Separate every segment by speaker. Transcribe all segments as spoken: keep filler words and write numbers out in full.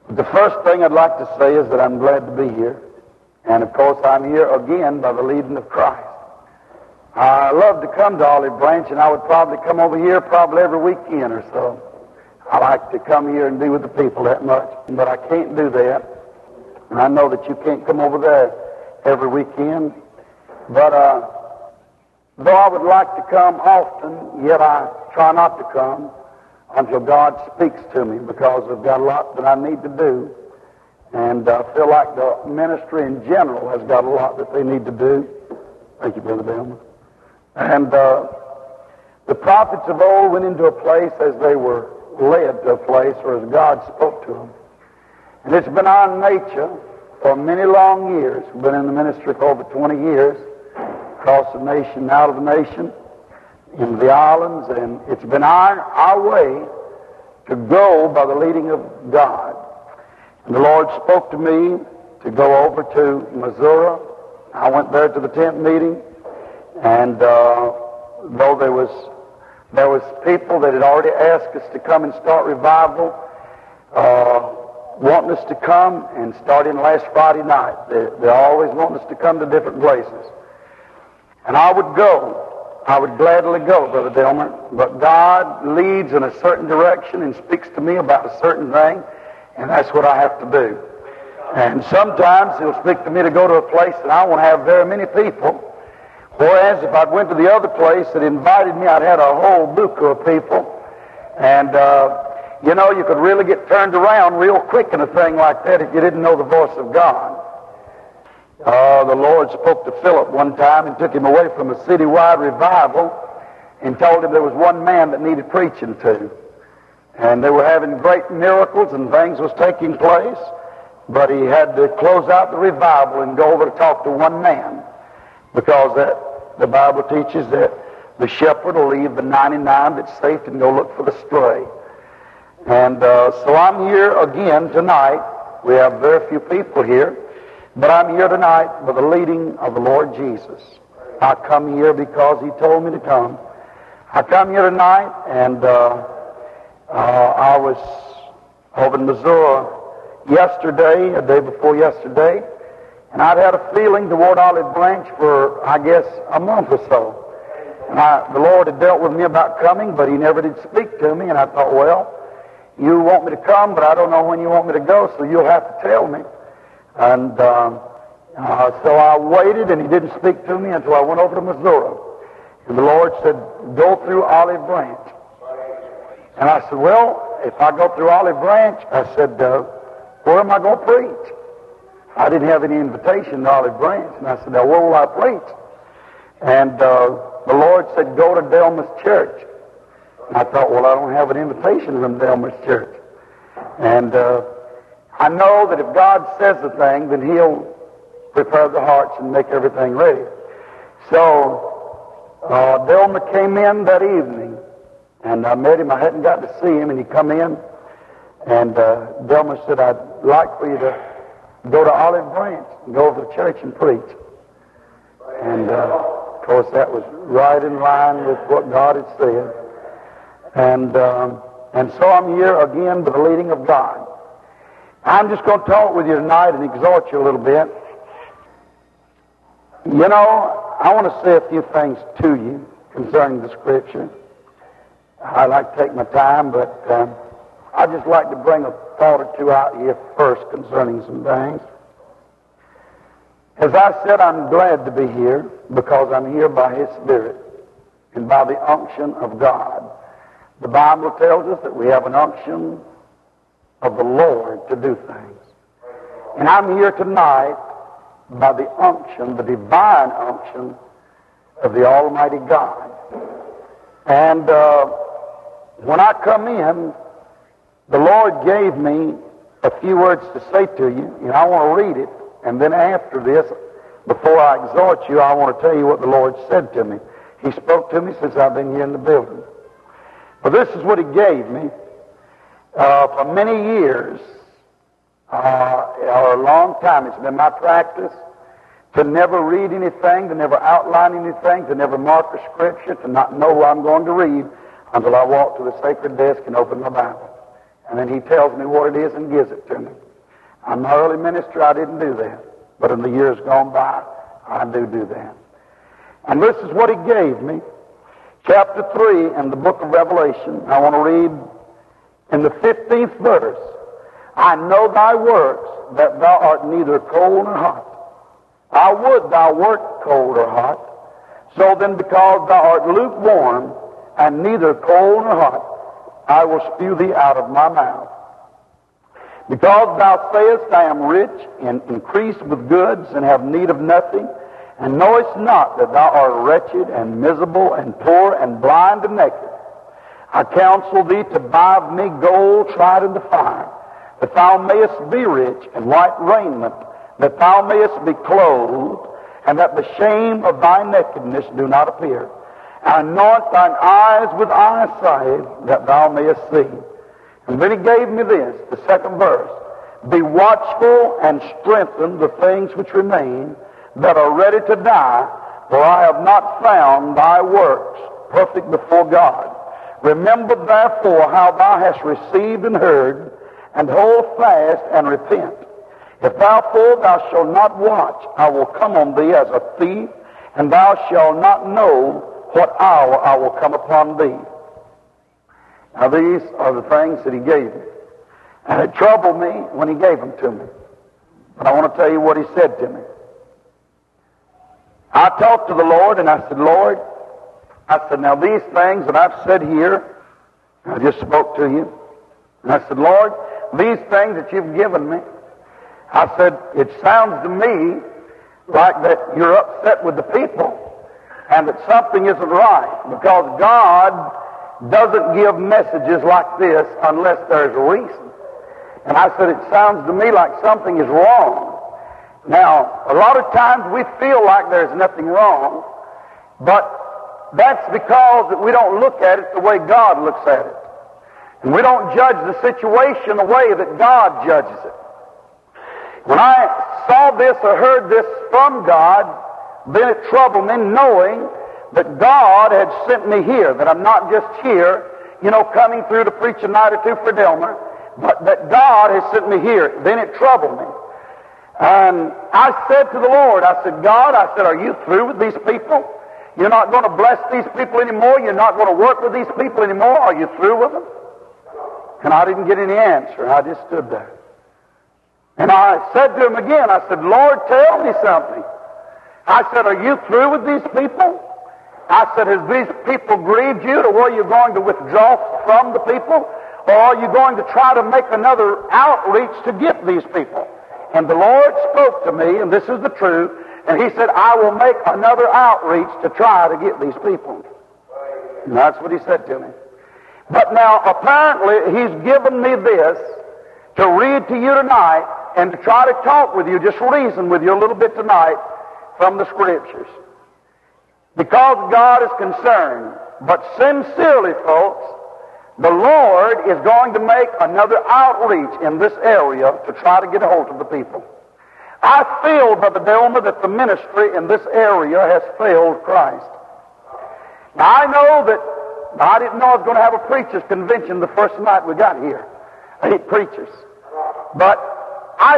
Speaker 1: The first thing I'd like to say is that I'm glad to be here. And of course I'm here again by the leading of Christ. I love to come to Olive Branch, and I would probably come over here probably every weekend or so. I like to come here and be with the people that much, but I can't do that. And I know that you can't come over there every weekend. But uh, though I would like to come often, yet I try not to come until God speaks to me, because I've got a lot that I need to do. And I feel like the ministry in general has got a lot that they need to do. Thank you, Brother Bellman. And uh, the prophets of old went into a place as they were led to a place, or as God spoke to them. And it's been our nature for many long years. We've been in the ministry for over twenty years, across the nation, out of the nation, in the islands, and it's been our, our way to go by the leading of God. And the Lord spoke to me to go over to Missouri. I went there to the tent meeting, and uh, though there was there was people that had already asked us to come and start revival, uh, wanting us to come and start in last Friday night. They, they always want us to come to different places. And I would go. I would gladly go, Brother Delmer. But God leads in a certain direction and speaks to me about a certain thing, and that's what I have to do. And sometimes He'll speak to me to go to a place that I won't have very many people. Whereas if I'd went to the other place that invited me, I'd had a whole buku of people. And, uh, you know, you could really get turned around real quick in a thing like that if you didn't know the voice of God. Uh, the Lord spoke to Philip one time and took him away from a citywide revival and told him there was one man that needed preaching to. And they were having great miracles and things was taking place, but he had to close out the revival and go over to talk to one man, because that the Bible teaches that the shepherd will leave the ninety-nine that's safe and go look for the stray. And uh, so I'm here again tonight. We have very few people here, but I'm here tonight by the leading of the Lord Jesus. I come here because He told me to come. I come here tonight, and uh, uh, I was over in Missouri yesterday, a day before yesterday, and I'd had a feeling toward Olive Branch for, I guess, a month or so. And I, the Lord had dealt with me about coming, but He never did speak to me, and I thought, well, you want me to come, but I don't know when you want me to go, so you'll have to tell me. And um, uh, so I waited, and He didn't speak to me until I went over to Missouri. And the Lord said, go through Olive Branch. And I said, well, if I go through Olive Branch, I said, uh, where am I going to preach? I didn't have any invitation to Olive Branch. And I said, now where will I preach? And uh, the Lord said, go to Delmas Church. And I thought, well, I don't have an invitation from Delmas Church. And uh, I know that if God says a thing, then He'll prepare the hearts and make everything ready. So uh, Delma came in that evening, and I met him. I hadn't got to see him, and he come in, and uh, Delma said, I'd like for you to go to Olive Branch and go over to church and preach. And uh, of course that was right in line with what God had said. And um, and so I'm here again by the leading of God. I'm just going to talk with you tonight and exhort you a little bit. You know, I want to say a few things to you concerning the Scripture. I like to take my time, but um, I'd just like to bring a thought or two out here first concerning some things. As I said, I'm glad to be here because I'm here by His Spirit and by the unction of God. The Bible tells us that we have an unction of the Lord to do things. And I'm here tonight by the unction, the divine unction of the Almighty God. And uh, when I come in, the Lord gave me a few words to say to you, and I want to read it. And then after this, before I exhort you, I want to tell you what the Lord said to me. He spoke to me since I've been here in the building. But this is what He gave me. Uh, for many years, uh, or a long time, it's been my practice to never read anything, to never outline anything, to never mark a scripture, to not know what I'm going to read until I walk to the sacred desk and open my Bible. and then he tells me what it is and gives it to me. In my early ministry, I didn't do that. But in the years gone by, I do do that. And this is what he gave me. Chapter three in the book of Revelation. I want to read in the fifteenth verse. I know thy works, that thou art neither cold nor hot. I would thou wert cold or hot. So then, because thou art lukewarm, and neither cold nor hot, I will spew thee out of my mouth. Because thou sayest, I am rich, and increased with goods, and have need of nothing, and knowest not that thou art wretched, and miserable, and poor, and blind, and naked. I counsel thee to buy of me gold tried in the fire, that thou mayest be rich, and white raiment, that thou mayest be clothed, and that the shame of thy nakedness do not appear. And anoint thine eyes with eye salve, that thou mayest see. And then he gave me this, the second verse. Be watchful and strengthen the things which remain, that are ready to die, for I have not found thy works perfect before God. Remember therefore how thou hast received and heard, and hold fast and repent. If therefore thou shalt not watch, I will come on thee as a thief, and thou shalt not know what hour I will come upon thee. Now these are the things that he gave me. And it troubled me when he gave them to me. But I want to tell you what he said to me. I talked to the Lord, and I said, Lord, I said, now these things that I've said here, I just spoke to you. And I said, Lord, these things that you've given me, I said, it sounds to me like that you're upset with the people and that something isn't right, because God doesn't give messages like this unless there's a reason. And I said, it sounds to me like something is wrong. Now, a lot of times we feel like there's nothing wrong, but that's because that we don't look at it the way God looks at it. And we don't judge the situation the way that God judges it. When I saw this or heard this from God, then it troubled me, knowing that God had sent me here, that I'm not just here, you know, coming through to preach a night or two for Delmer, but that God has sent me here. Then it troubled me. And I said to the Lord, I said, God, I said, are you through with these people? You're not going to bless these people anymore? You're not going to work with these people anymore? Are you through with them? And I didn't get any answer. I just stood there. And I said to him again, I said, Lord, tell me something. I said, are you through with these people? I said, has these people grieved you to where you're going to withdraw from the people? Or are you going to try to make another outreach to get these people? And the Lord spoke to me, and this is the truth, and he said, I will make another outreach to try to get these people. And that's what he said to me. But now, apparently, he's given me this to read to you tonight and to try to talk with you, just reason with you a little bit tonight from the Scriptures. Because God is concerned. But sincerely, folks, the Lord is going to make another outreach in this area to try to get a hold of the people. I feel, Brother Delmer, that the ministry in this area has failed Christ. Now, I know that, I didn't know I was going to have a preacher's convention the first night we got here. Eight preachers. But I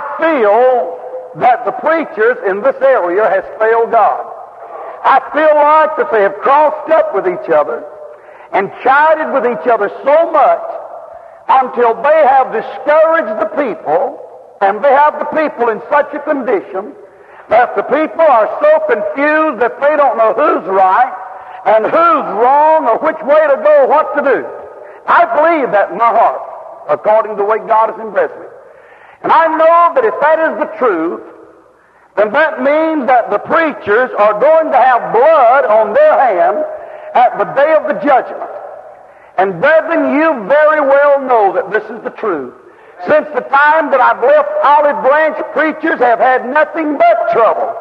Speaker 1: feel that the preachers in this area has failed God. I feel like that they have crossed up with each other and chided with each other so much until they have discouraged the people, and they have the people in such a condition that the people are so confused that they don't know who's right and who's wrong or which way to go, what to do. I believe that in my heart, according to the way God has impressed me. And I know that if that is the truth, then that means that the preachers are going to have blood on their hands at the day of the judgment. And brethren, you very well know that this is the truth. Since the time that I've left Olive Branch, preachers have had nothing but trouble.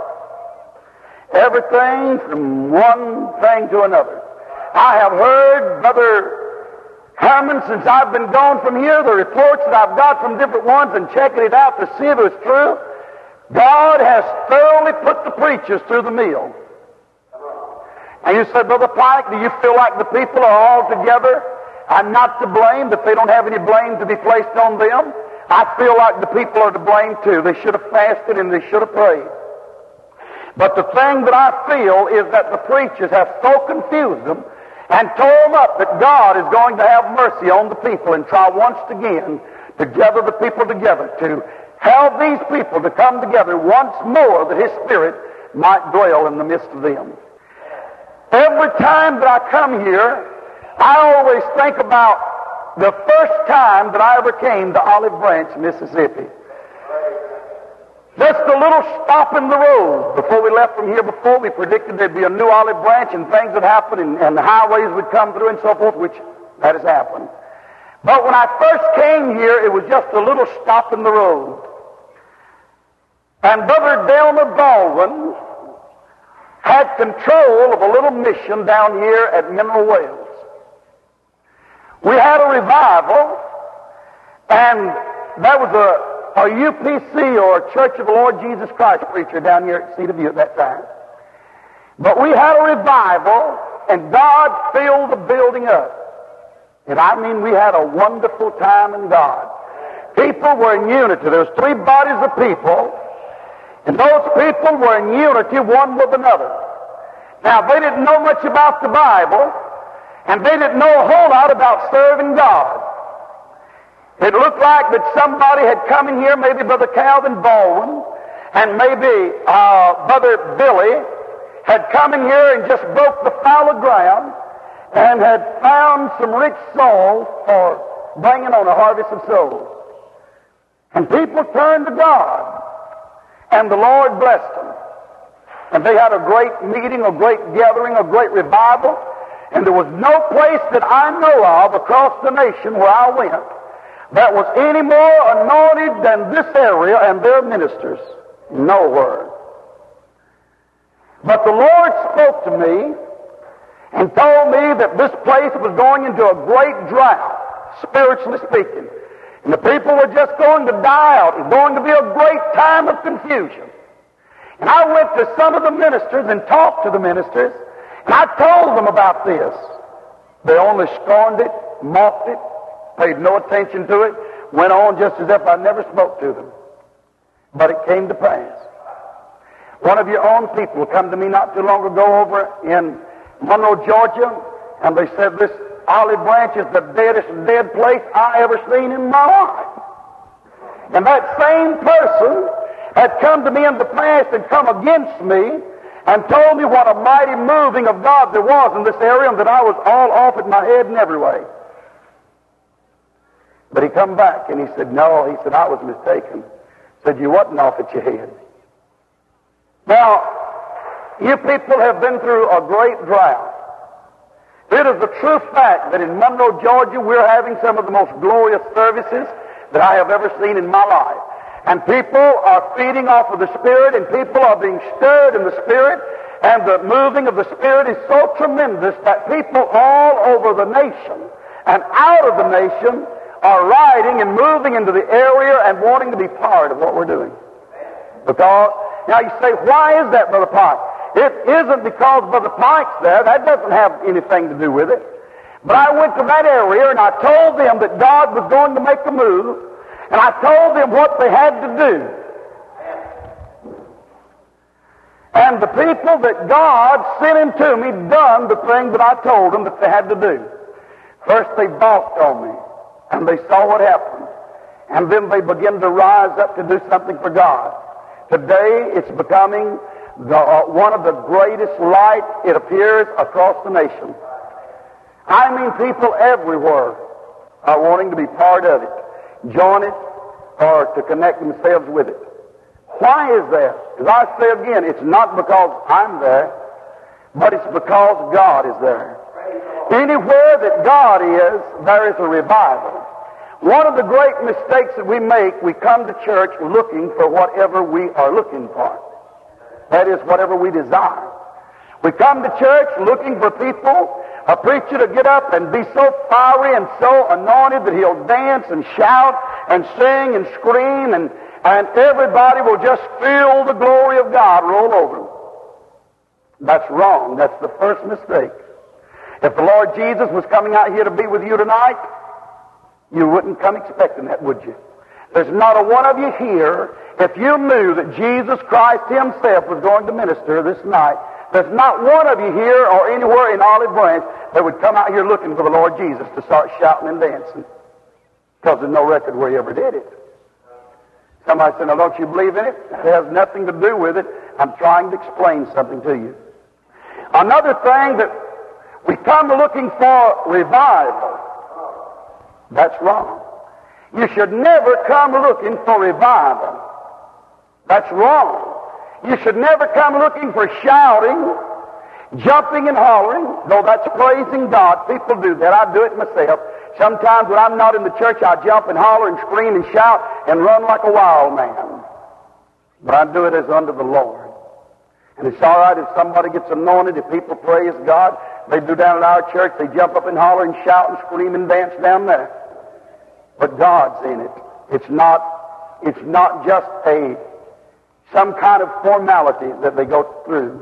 Speaker 1: Everything from one thing to another. I have heard, Brother Herman, since I've been gone from here, the reports that I've got from different ones and checking it out to see if it's true, God has thoroughly put the preachers through the mill. And you said, Brother Pike, do you feel like the people are all together I'm not to blame, but they don't have any blame to be placed on them. I feel like the people are to blame too. They should have fasted and they should have prayed. But the thing that I feel is that the preachers have so confused them and tore them up that God is going to have mercy on the people and try once again to gather the people together, to help these people to come together once more, that His Spirit might dwell in the midst of them. Every time that I come here, I always think about the first time that I ever came to Olive Branch, Mississippi. Just a little stop in the road. Before we left from here before, we predicted there'd be a new Olive Branch and things would happen and, and the highways would come through and so forth, which that has happened. But when I first came here, it was just a little stop in the road. And Brother Delmer Baldwin had control of a little mission down here at Mineral Wells. We had a revival, and that was a, a U P C, or a Church of the Lord Jesus Christ preacher down here at Cedar View at that time. But we had a revival, and God filled the building up. And I mean, we had a wonderful time in God. People were in unity. There was three bodies of people, and those people were in unity one with another. Now, they didn't know much about the Bible, and they didn't know a whole lot about serving God. It looked like that somebody had come in here, maybe Brother Calvin Baldwin, and maybe uh, Brother Billy had come in here and just broke the fallow ground and had found some rich souls for bringing on a harvest of souls. And people turned to God, and the Lord blessed them. And they had a great meeting, a great gathering, a great revival, and there was no place that I know of across the nation where I went that was any more anointed than this area and their ministers. Nowhere. But the Lord spoke to me and told me that this place was going into a great drought, spiritually speaking. And the people were just going to die out. It was going to be a great time of confusion. And I went to some of the ministers and talked to the ministers, and I told them about this. They only scorned it, mocked it, paid no attention to it, went on just as if I never spoke to them. But it came to pass. One of your own people come to me not too long ago over in Monroe, Georgia, and they said, this Olive Branch is the deadest dead place I ever seen in my life. And that same person had come to me in the past and come against me and told me what a mighty moving of God there was in this area, and that I was all off at my head in every way. But he come back and he said, no, he said, I was mistaken. He said, you wasn't off at your head. Now, you people have been through a great drought. It is a true fact that in Monroe, Georgia, we're having some of the most glorious services that I have ever seen in my life. And people are feeding off of the Spirit, and people are being stirred in the Spirit, and the moving of the Spirit is so tremendous that people all over the nation and out of the nation are riding and moving into the area and wanting to be part of what we're doing. Because, now you say, why is that, Brother Pike? It isn't because Brother Pike's there. That doesn't have anything to do with it. But I went to that area and I told them that God was going to make a move, and I told them what they had to do. And the people that God sent into me done the thing that I told them that they had to do. First they balked on me, and they saw what happened. And then they began to rise up to do something for God. Today it's becoming the, uh, one of the greatest light, it appears, across the nation. I mean, people everywhere are wanting to be part of it, join it, or to connect themselves with it. Why is that? As I say again, it's not because I'm there, but it's because God is there. Anywhere that God is, there is a revival. One of the great mistakes that we make, we come to church looking for whatever we are looking for. That is, whatever we desire. We come to church looking for people, a preacher to get up and be so fiery and so anointed that he'll dance and shout and sing and scream, and, and everybody will just feel the glory of God roll over them. That's wrong. That's the first mistake. If the Lord Jesus was coming out here to be with you tonight, you wouldn't come expecting that, would you? There's not a one of you here, if you knew that Jesus Christ Himself was going to minister this night, there's not one of you here or anywhere in Olive Branch that would come out here looking for the Lord Jesus to start shouting and dancing. Because there's no record where He ever did it. Somebody said, now don't you believe in it? It has nothing to do with it. I'm trying to explain something to you. Another thing that we come looking for revival. That's wrong. You should never come looking for revival. That's wrong. You should never come looking for shouting, jumping and hollering, though that's praising God. People do that. I do it myself. Sometimes when I'm not in the church, I jump and holler and scream and shout and run like a wild man. But I do it as unto the Lord. And it's all right if somebody gets anointed, if people praise God. They do down at our church, they jump up and holler and shout and scream and dance down there. But God's in it. It's not, it's not just a, some kind of formality that they go through.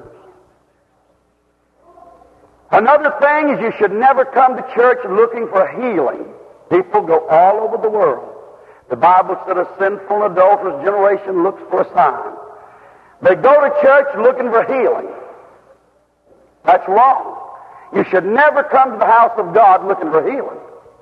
Speaker 1: Another thing is you should never come to church looking for healing. People go all over the world. The Bible said a sinful and adulterous generation looks for a sign. They go to church looking for healing. That's wrong. You should never come to the house of God looking for healing.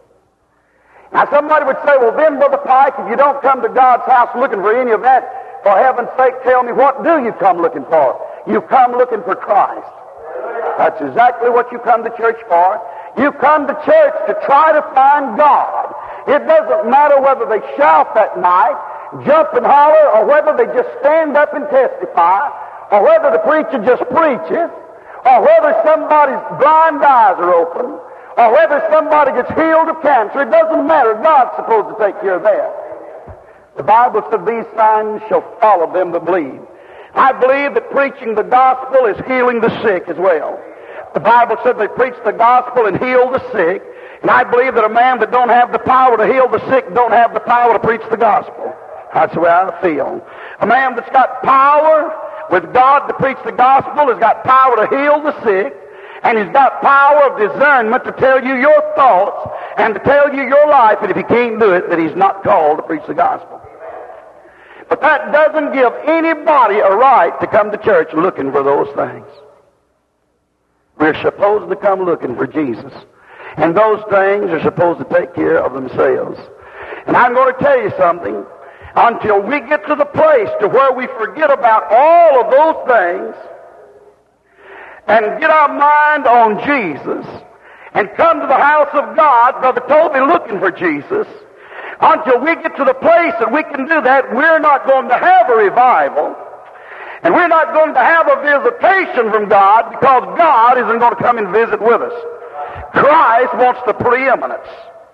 Speaker 1: Now somebody would say, well then, Brother Pike, if you don't come to God's house looking for any of that, for heaven's sake, tell me, what do you come looking for? You come looking for Christ. That's exactly what you come to church for. You come to church to try to find God. It doesn't matter whether they shout that night, jump and holler, or whether they just stand up and testify, or whether the preacher just preaches, or whether somebody's blind eyes are open, or whether somebody gets healed of cancer. It doesn't matter. God's supposed to take care of that. The Bible said these signs shall follow them that believe. I believe that preaching the gospel is healing the sick as well. The Bible said they preach the gospel and heal the sick. And I believe that a man that don't have the power to heal the sick don't have the power to preach the gospel. That's the way I feel. A man that's got power with God to preach the gospel has got power to heal the sick. And he's got power of discernment to tell you your thoughts and to tell you your life. And if he can't do it, that he's not called to preach the gospel. But that doesn't give anybody a right to come to church looking for those things. We're supposed to come looking for Jesus. And those things are supposed to take care of themselves. And I'm going to tell you something. Until we get to the place to where we forget about all of those things and get our mind on Jesus and come to the house of God, Brother Toby, looking for Jesus, until we get to the place that we can do that, we're not going to have a revival. And we're not going to have a visitation from God, because God isn't going to come and visit with us. Christ wants the preeminence.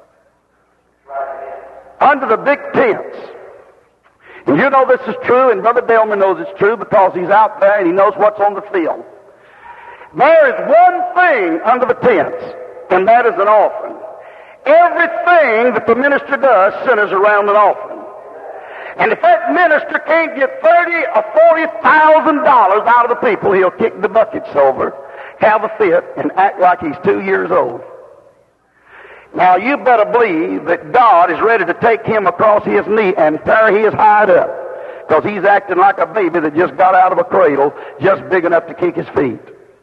Speaker 1: Under the big tents. And you know this is true, and Brother Delman knows it's true because he's out there and he knows what's on the field. There is one thing under the tents, and that is an offering. Everything that the minister does centers around an offering. And if that minister can't get thirty or forty thousand dollars out of the people, he'll kick the buckets over, have a fit, and act like he's two years old. Now you better believe that God is ready to take him across his knee and tear his hide up, because he's acting like a baby that just got out of a cradle, just big enough to kick his feet.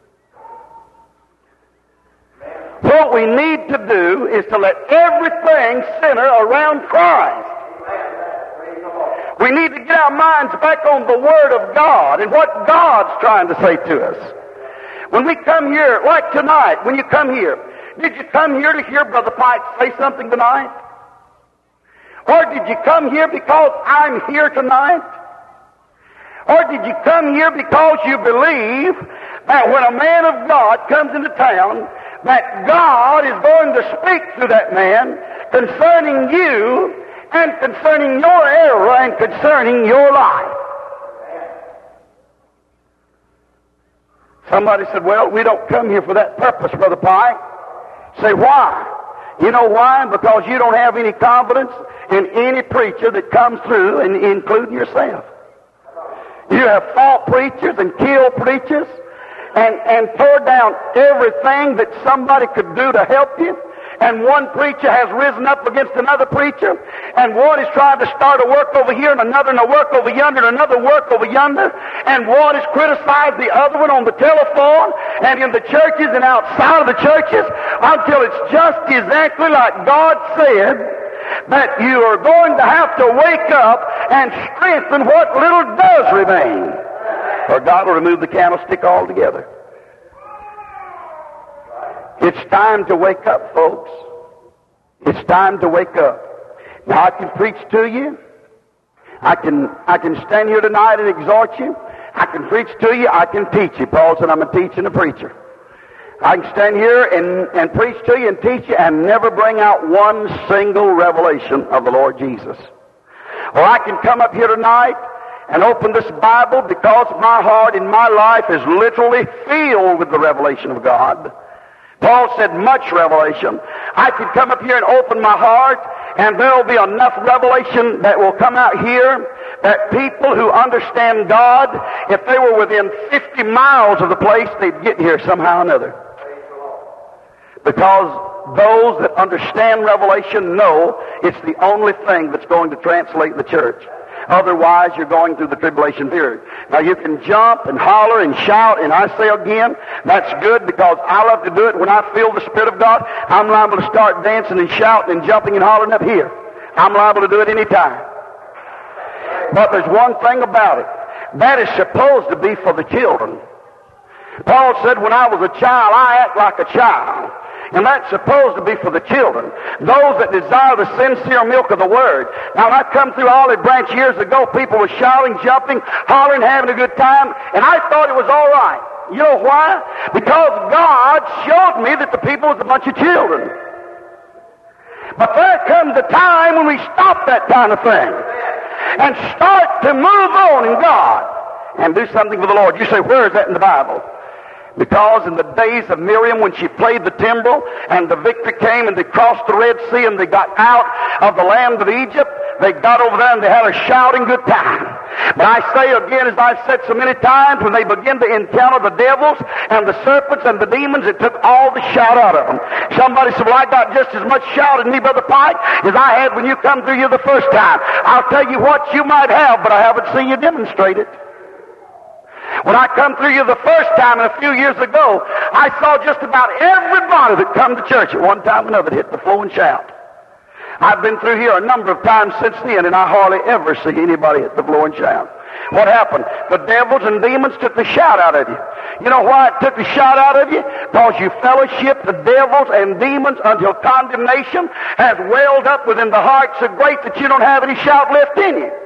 Speaker 1: What we need to do is to let everything center around Christ. We need to get our minds back on the Word of God and what God's trying to say to us. When we come here, like tonight, when you come here, did you come here to hear Brother Pike say something tonight? Or did you come here because I'm here tonight? Or did you come here because you believe that when a man of God comes into town, that God is going to speak to that man concerning you and concerning your era and concerning your life? Somebody said, well, we don't come here for that purpose, Brother Pike. Say, why? You know why? Because you don't have any confidence in any preacher that comes through, and including yourself. You have fought preachers and killed preachers, and, and tore down everything that somebody could do to help you. And one preacher has risen up against another preacher, and one is trying to start a work over here, and another and a work over yonder, and another work over yonder, and one is criticized the other one on the telephone, and in the churches and outside of the churches, until it's just exactly like God said, that you are going to have to wake up and strengthen what little does remain, or God will remove the candlestick altogether. It's time to wake up, folks. It's time to wake up. Now, I can preach to you. I can, I can stand here tonight and exhort you. I can preach to you. I can teach you. Paul said, I'm a teacher and a preacher. I can stand here and, and preach to you and teach you and never bring out one single revelation of the Lord Jesus. Or I can come up here tonight and open this Bible because my heart and my life is literally filled with the revelation of God. Paul said much revelation. I could come up here and open my heart, and there will be enough revelation that will come out here that people who understand God, if they were within fifty miles of the place, they'd get here somehow or another. Because those that understand revelation know it's the only thing that's going to translate the church. Otherwise, you're going through the tribulation period. Now, you can jump and holler and shout, and I say again, that's good because I love to do it when I feel the Spirit of God. I'm liable to start dancing and shouting and jumping and hollering up here. I'm liable to do it any time. But there's one thing about it. That is supposed to be for the children. Paul said, when I was a child, I act like a child. And that's supposed to be for the children, those that desire the sincere milk of the Word. Now, when I come through Olive Branch years ago, people were shouting, jumping, hollering, having a good time, and I thought it was all right. You know why? Because God showed me that the people was a bunch of children. But there comes a time when we stop that kind of thing and start to move on in God and do something for the Lord. You say, where is that in the Bible? Because in the days of Miriam, when she played the timbrel and the victory came and they crossed the Red Sea and they got out of the land of Egypt, they got over there and they had a shouting good time. But I say again, as I've said so many times, when they begin to encounter the devils and the serpents and the demons, it took all the shout out of them. Somebody said, well, I got just as much shout in me, Brother Pike, as I had when you come through here the first time. I'll tell you what, you might have, but I haven't seen you demonstrate it. When I come through you the first time a few years ago, I saw just about everybody that come to church at one time or another hit the floor and shout. I've been through here a number of times since then, and I hardly ever see anybody hit the floor and shout. What happened? The devils and demons took the shout out of you. You know why it took the shout out of you? Because you fellowship the devils and demons until condemnation has welled up within the heart so great that you don't have any shout left in you.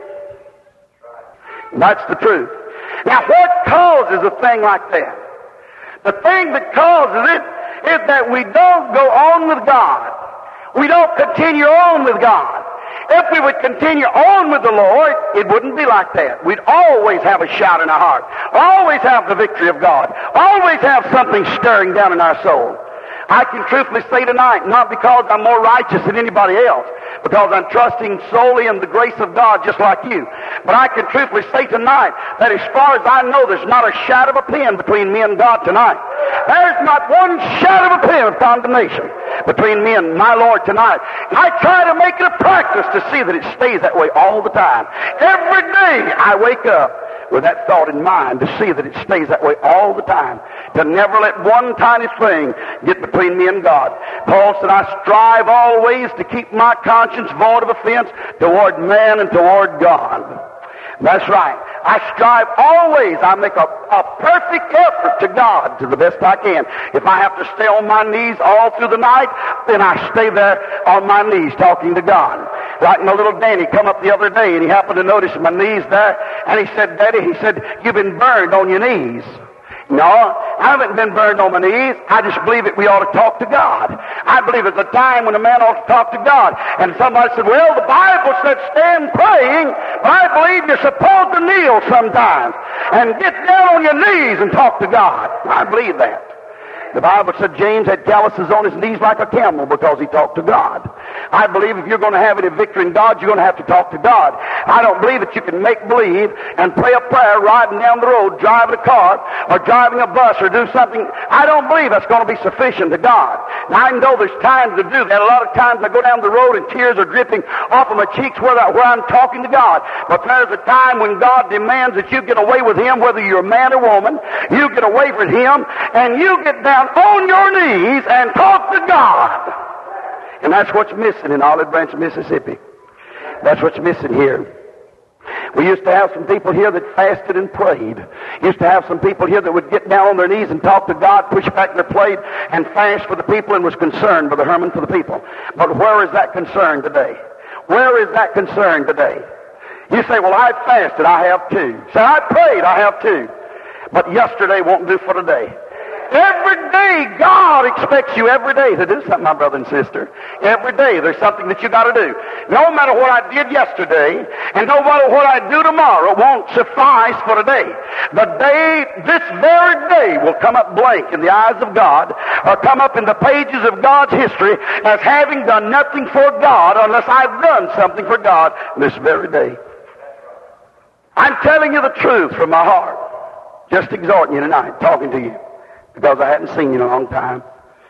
Speaker 1: And that's the truth. Now, what causes a thing like that? The thing that causes it is that we don't go on with God. We don't continue on with God. If we would continue on with the Lord, it wouldn't be like that. We'd always have a shout in our heart. Always have the victory of God. Always have something stirring down in our soul. I can truthfully say tonight, not because I'm more righteous than anybody else, because I'm trusting solely in the grace of God just like you. But I can truthfully say tonight that as far as I know, there's not a shadow of a pin between me and God tonight. There's not one shadow of a pin of condemnation between me and my Lord tonight. I try to make it a practice to see that it stays that way all the time. Every day I wake up with that thought in mind, to see that it stays that way all the time, to never let one tiny thing get between me and God. Paul said, I strive always to keep my conscience void of offense toward man and toward God. That's right. I strive always. I make a, a perfect effort to God to the best I can. If I have to stay on my knees all through the night, then I stay there on my knees talking to God. Like my little Danny come up the other day and he happened to notice my knees there, and he said, Daddy, he said, you've been burned on your knees. No, I haven't been burned on my knees. I just believe that we ought to talk to God. I believe it's a time when a man ought to talk to God. And somebody said, well, the Bible said stand praying, but I believe you're supposed to kneel sometimes and get down on your knees and talk to God. I believe that. The Bible said James had calluses on his knees like a camel because he talked to God. I believe if you're going to have any victory in God, you're going to have to talk to God. I don't believe that you can make believe and pray a prayer riding down the road, driving a car, or driving a bus, or do something. I don't believe that's going to be sufficient to God. Now, I know there's times to do that. A lot of times I go down the road and tears are dripping off of my cheeks where, I, where I'm talking to God. But there's a time when God demands that you get away with Him, whether you're a man or woman. You get away with Him, and you get down on your knees and talk to God. And that's what's missing in Olive Branch, Mississippi. That's what's missing here. We used to have some people here that fasted and prayed. Used to have some people here that would get down on their knees and talk to God, push back their plate, and fast for the people, and was concerned, Brother Herman, for the people. But where is that concern today? Where is that concern today? You say, well, I fasted, I have too. Say, I prayed, I have too. But yesterday won't do for today. Every day, God expects you every day to do something, my brother and sister. Every day, there's something that you got to do. No matter what I did yesterday, and no matter what I do tomorrow, won't suffice for today. The day, this very day, will come up blank in the eyes of God, or come up in the pages of God's history as having done nothing for God unless I've done something for God this very day. I'm telling you the truth from my heart. Just exhorting you tonight, talking to you, because I hadn't seen you in a long time.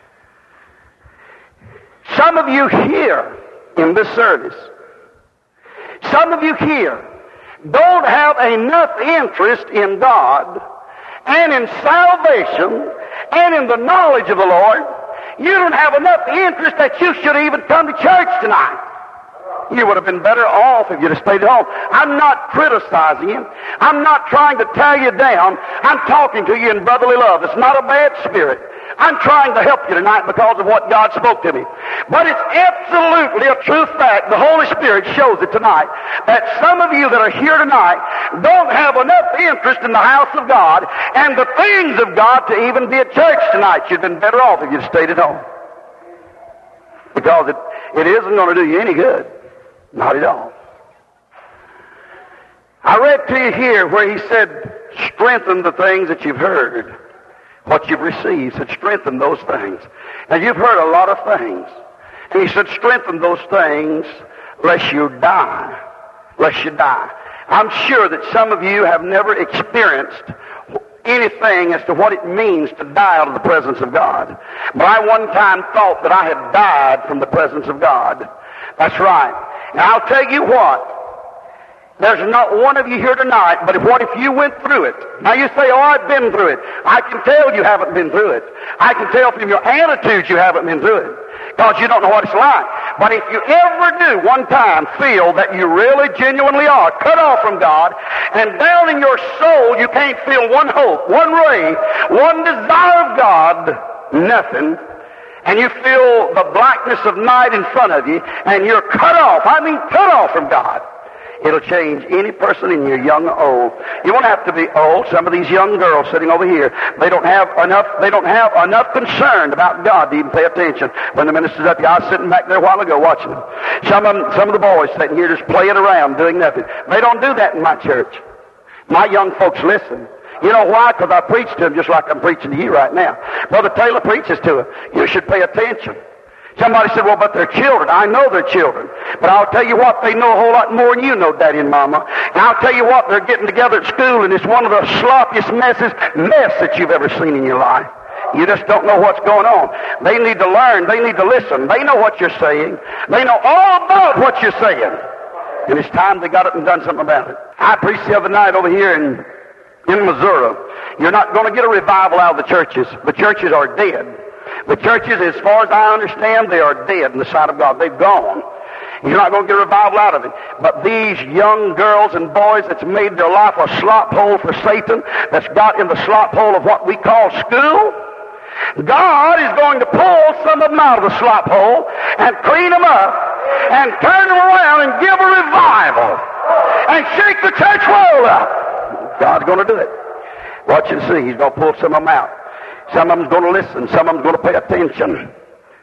Speaker 1: Some of you here in this service, some of you here don't have enough interest in God and in salvation and in the knowledge of the Lord. You don't have enough interest that you should even come to church tonight. You would have been better off if you'd have stayed at home. I'm not criticizing you. I'm not trying to tear you down. I'm talking to you in brotherly love. It's not a bad spirit. I'm trying to help you tonight because of what God spoke to me. But it's absolutely a true fact. The Holy Spirit shows it tonight that some of you that are here tonight don't have enough interest in the house of God and the things of God to even be at church tonight. You'd have been better off if you'd stayed at home. Because it, it isn't going to do you any good. Not at all. I read to you here where he said, strengthen the things that you've heard. What you've received. He said, strengthen those things. Now, you've heard a lot of things. And he said, strengthen those things lest you die. Lest you die. I'm sure that some of you have never experienced anything as to what it means to die out of the presence of God. But I one time thought that I had died from the presence of God. That's right. Now, I'll tell you what. There's not one of you here tonight, but what if you went through it? Now you say, oh, I've been through it. I can tell you haven't been through it. I can tell from your attitudes you haven't been through it. Because you don't know what it's like. But if you ever do one time feel that you really genuinely are cut off from God, and down in your soul you can't feel one hope, one ray, one desire of God, nothing, and you feel the blackness of night in front of you, and you're cut off, I mean cut off from God, it'll change any person in you, young or old. You won't have to be old. Some of these young girls sitting over here, they don't have enough, they don't have enough concern about God to even pay attention. When the minister's up here, I was sitting back there a while ago watching them. Some of them, some of the boys sitting here just playing around, doing nothing. They don't do that in my church. My young folks listen. You know why? Because I preach to them just like I'm preaching to you right now. Brother Taylor preaches to them. You should pay attention. Somebody said, well, but they're children. I know they're children. But I'll tell you what, they know a whole lot more than you know, Daddy and Mama. And I'll tell you what, they're getting together at school, and it's one of the sloppiest messes, mess that you've ever seen in your life. You just don't know what's going on. They need to learn. They need to listen. They know what you're saying. They know all about what you're saying. And it's time they got up and done something about it. I preached the other night over here in, in Missouri. You're not going to get a revival out of the churches. The churches are dead. The churches, as far as I understand, they are dead in the sight of God. They've gone. You're not going to get a revival out of it. But these young girls and boys that's made their life a slop hole for Satan, that's got in the slop hole of what we call school, God is going to pull some of them out of the slop hole and clean them up and turn them around and give a revival and shake the church world up. God's going to do it. Watch and see. He's going to pull some of them out. Some of them's going to listen. Some of them's going to pay attention.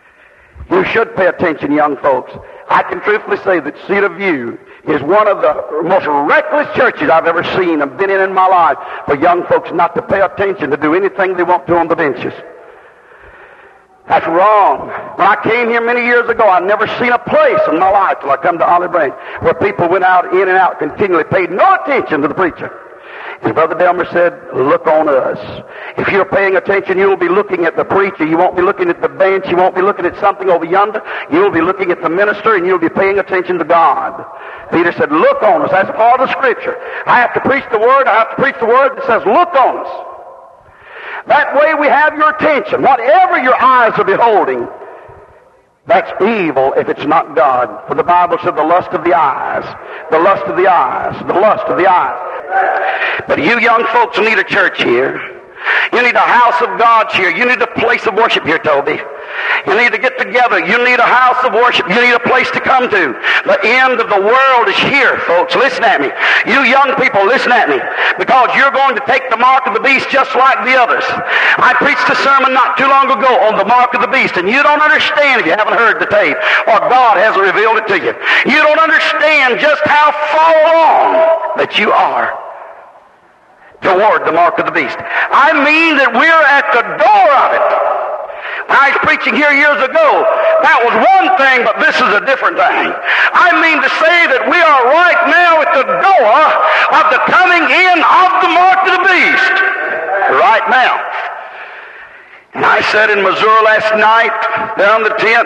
Speaker 1: You should pay attention, young folks. I can truthfully say that Cedar View is one of the most reckless churches I've ever seen and been in in my life for young folks not to pay attention, to do anything they want to on the benches. That's wrong. When I came here many years ago, I'd never seen a place in my life till I come to Olive Branch where people went out, in and out, continually, paid no attention to the preacher. And Brother Delmer said, look on us. If you're paying attention, you'll be looking at the preacher. You won't be looking at the bench. You won't be looking at something over yonder. You'll be looking at the minister, and you'll be paying attention to God. Peter said, look on us. That's part of the Scripture. I have to preach the Word. I have to preach the Word that says, look on us. That way we have your attention. Whatever your eyes are beholding, that's evil if it's not God. For the Bible said the lust of the eyes, the lust of the eyes, the lust of the eyes. But you young folks need a church here. You need a house of God here. You need a place of worship here, Toby. You need to get together. You need a house of worship. You need a place to come to. The end of the world is here, folks. Listen at me. You young people, listen at me. Because you're going to take the mark of the beast just like the others. I preached a sermon not too long ago on the mark of the beast, and you don't understand if you haven't heard the tape, or God hasn't revealed it to you. You don't understand just how far along that you are toward the mark of the beast. I mean that we're at the door of it. When I was preaching here years ago, that was one thing, but this is a different thing. I mean to say that we are right now at the door of the coming in of the mark of the beast. Right now. And I said in Missouri last night, down the tent,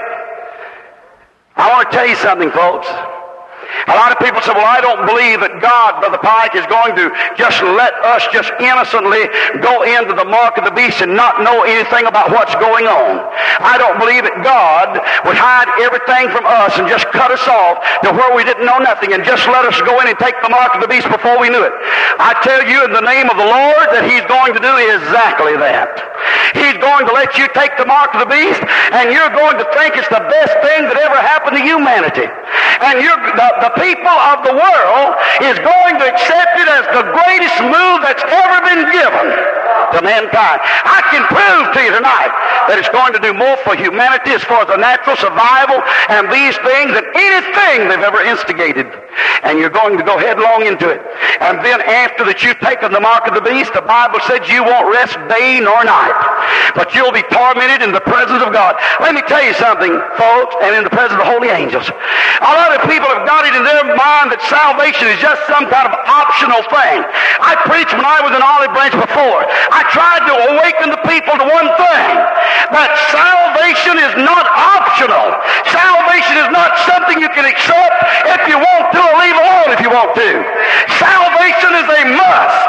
Speaker 1: I want to tell you something, folks. A lot of people say, well, I don't believe that God, Brother Pike, is going to just let us just innocently go into the mark of the beast and not know anything about what's going on. I don't believe that God would hide everything from us and just cut us off to where we didn't know nothing and just let us go in and take the mark of the beast before we knew it. I tell you in the name of the Lord that He's going to do exactly that. He's going to let you take the mark of the beast, and you're going to think it's the best thing that ever happened to humanity. And you're, the, the people of the world is going to accept it as the greatest move that's ever been given to mankind. I can prove to you tonight that it's going to do more for humanity as far as the natural survival and these things than anything they've ever instigated. And you're going to go headlong into it. And then after that you've taken the mark of the beast, the Bible said you won't rest day nor night, but you'll be tormented in the presence of God. Let me tell you something, folks, and in the presence of the holy angels. A lot of people have got it in their mind that salvation is just some kind of optional thing. I preached when I was in Olive Branch before. I tried to awaken the people to one thing, that salvation is not optional. Salvation is not something you can accept if you want to or leave alone if you want to. Salvation is a must.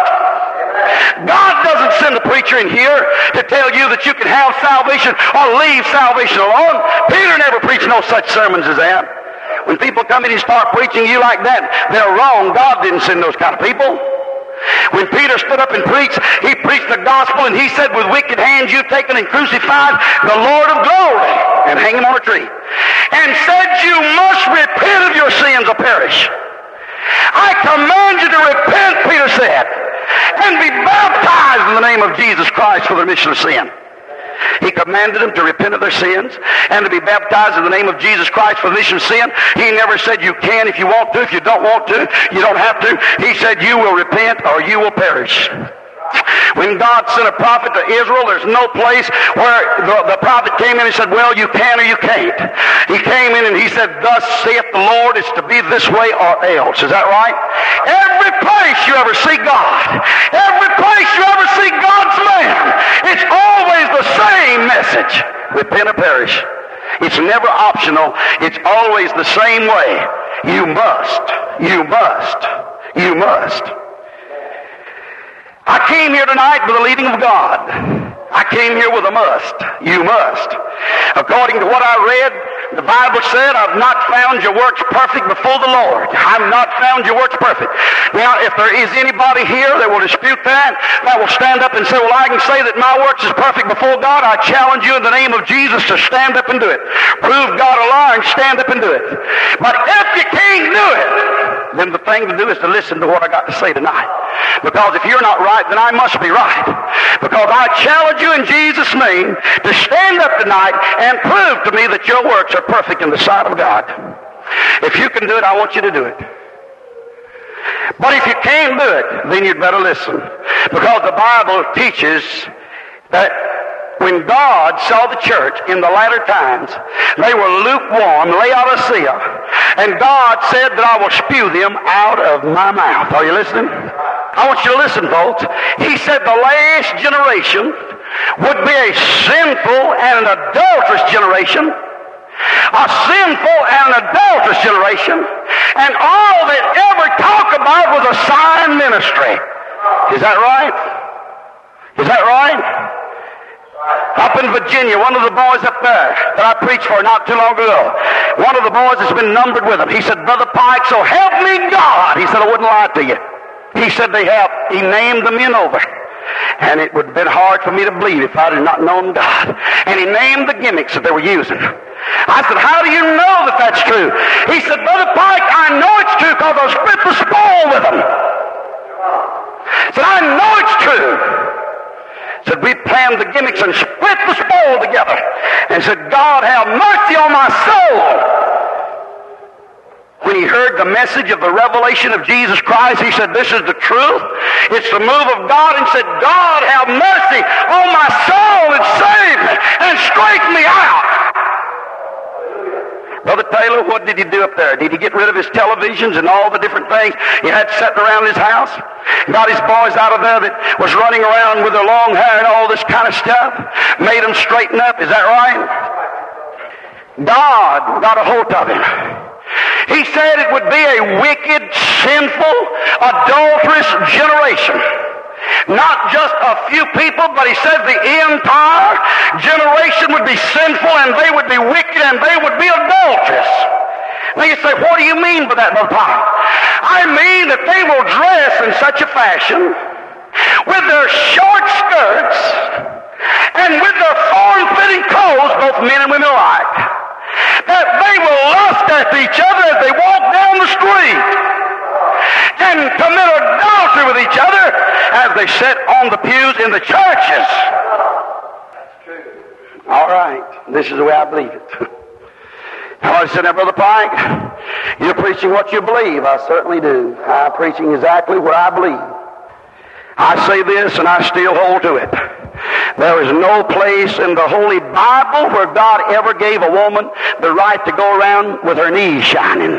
Speaker 1: God doesn't send a preacher in here to tell you that you can have salvation or leave salvation alone. Peter never preached no such sermons as that. When people come in and start preaching you like that, they're wrong. God didn't send those kind of people. When Peter stood up and preached, he preached the gospel, and he said, with wicked hands you've taken and crucified the Lord of glory and hang him on a tree, and said you must repent of your sins or perish. I command you to repent, Peter said, and be baptized in the name of Jesus Christ for the remission of sin. He commanded them to repent of their sins and to be baptized in the name of Jesus Christ for the remission of sin. He never said you can if you want to. If you don't want to, you don't have to. He said you will repent or you will perish. When God sent a prophet to Israel, there's no place where the, the prophet came in and said, well, you can or you can't. He came in and he said, thus saith the Lord, it's to be this way or else. Is that right? Every place you ever see God, every place you ever see God's man, it's always the same message. Repent or perish. It's never optional. It's always the same way. You must. You must. You must. I came here tonight with the leading of God. I came here with a must. You must. According to what I read, the Bible said, I've not found your works perfect before the Lord. I've not found your works perfect. Now, if there is anybody here that will dispute that, that will stand up and say, well, I can say that my works is perfect before God, I challenge you in the name of Jesus to stand up and do it. Prove God a liar and stand up and do it. But if you can't do it, then the thing to do is to listen to what I got to say tonight. Because if you're not right, then I must be right. Because I challenge you in Jesus' name to stand up tonight and prove to me that your works are perfect in the sight of God. If you can do it, I want you to do it. But if you can't do it, then you'd better listen. Because the Bible teaches that
Speaker 2: when God saw the church in the latter times, they were lukewarm, Laodicea, and God said that I will spew them out of my mouth. Are you listening? I want you to listen, folks. He said the last generation would be a sinful and an adulterous generation, a sinful and an adulterous generation, and all they ever talk about was a sign ministry. Is that right? Is that right? Up in Virginia, one of the boys up there that I preached for not too long ago, one of the boys has been numbered with them. He said, Brother Pike, so help me God. He said, I wouldn't lie to you. He said they have. He named the men over. And it would have been hard for me to believe if I had not known God. And he named the gimmicks that they were using. I said, how do you know that that's true? He said, Brother Pike, I know it's true because I split the spoil with them. I said, I know it's true. Said, we planned the gimmicks and split the spoil together. And said, God, have mercy on my soul. When he heard the message of the revelation of Jesus Christ, he said, this is the truth. It's the move of God. And said, God, have mercy on my soul and save me and straighten me out. Brother Taylor, what did he do up there? Did he get rid of his televisions and all the different things he had set around his house? Got his boys out of there that was running around with their long hair and all this kind of stuff? Made them straighten up? Is that right? God got a hold of him. He said it would be a wicked, sinful, adulterous generation. Not just a few people, but he said the entire generation would be sinful and they would be wicked and they would be adulterous. Now you say, what do you mean by that, Brother Paul? I mean that they will dress in such a fashion with their short skirts and with their form-fitting clothes, both men and women alike, that they will lust after each other as they walk down the street and commit adultery with each other as they sit on the pews in the churches. All right, this is the way I believe it. I said, now, Brother Pike, you're preaching what you believe. I certainly do. I'm preaching exactly what I believe. I say this and I still hold to it. There is no place in the Holy Bible where God ever gave a woman the right to go around with her knees shining.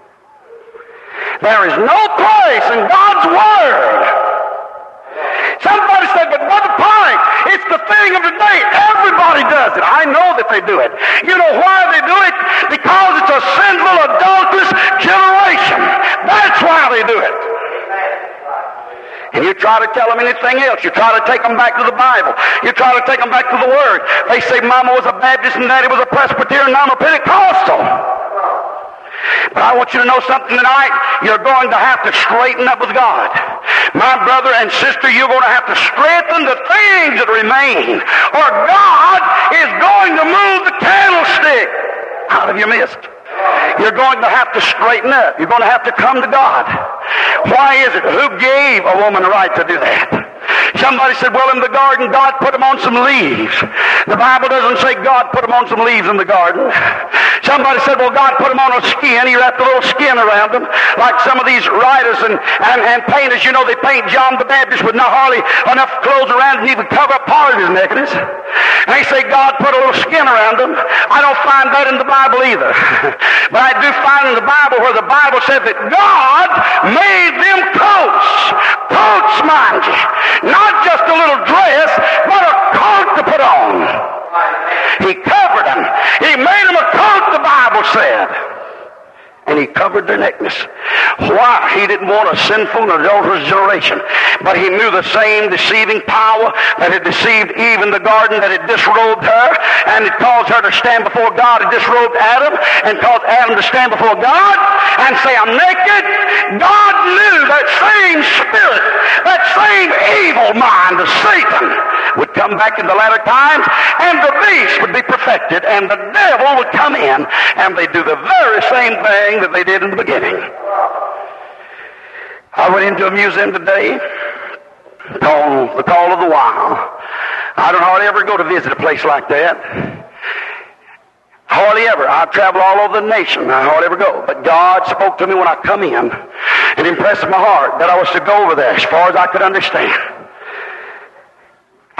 Speaker 2: There is no place in God's Word. Somebody said, but Brother Pike, it's the thing of the day. Everybody does it. I know that they do it. You know why they do it? Because it's a sinful, adulterous generation. That's why they do it. And you try to tell them anything else. You try to take them back to the Bible. You try to take them back to the Word. They say Mama was a Baptist and Daddy was a Presbyterian and I'm a Pentecostal. But I want you to know something tonight. You're going to have to straighten up with God. My brother and sister, you're going to have to strengthen the things that remain, or God is going to move the candlestick out of your midst. You're going to have to straighten up. You're going to have to come to God. Why is it? Who gave a woman the right to do that? Somebody said, well, in the garden, God put them on some leaves. The Bible doesn't say God put them on some leaves in the garden. Somebody said, well, God put them on a skin. He wrapped a little skin around them. Like some of these writers and, and, and painters, you know, they paint John the Baptist with not hardly enough clothes around him to even cover up part of his nakedness. And they say God put a little skin around them. I don't find that in the Bible either. But I do find in the Bible where the Bible says that God made them coats. Coats, mind you. Not just a little dress, but a coat to put on. He covered them. He made them a coat, the Bible said. And he covered their nakedness. Why? He didn't want a sinful and adulterous generation. But he knew the same deceiving power that had deceived Eve in the garden, that had disrobed her, and it caused her to stand before God. It disrobed Adam, and caused Adam to stand before God and say, I'm naked. God knew that same spirit, that same evil mind of Satan would come back in the latter times, and the beast would be perfected, and the devil would come in, and they'd do the very same thing that they did in the beginning. I went into a museum today called The Call of the Wild. I don't hardly ever go to visit a place like that. Hardly ever. I travel all over the nation. I hardly ever go. But God spoke to me when I come in and impressed my heart that I was to go over there as far as I could understand. And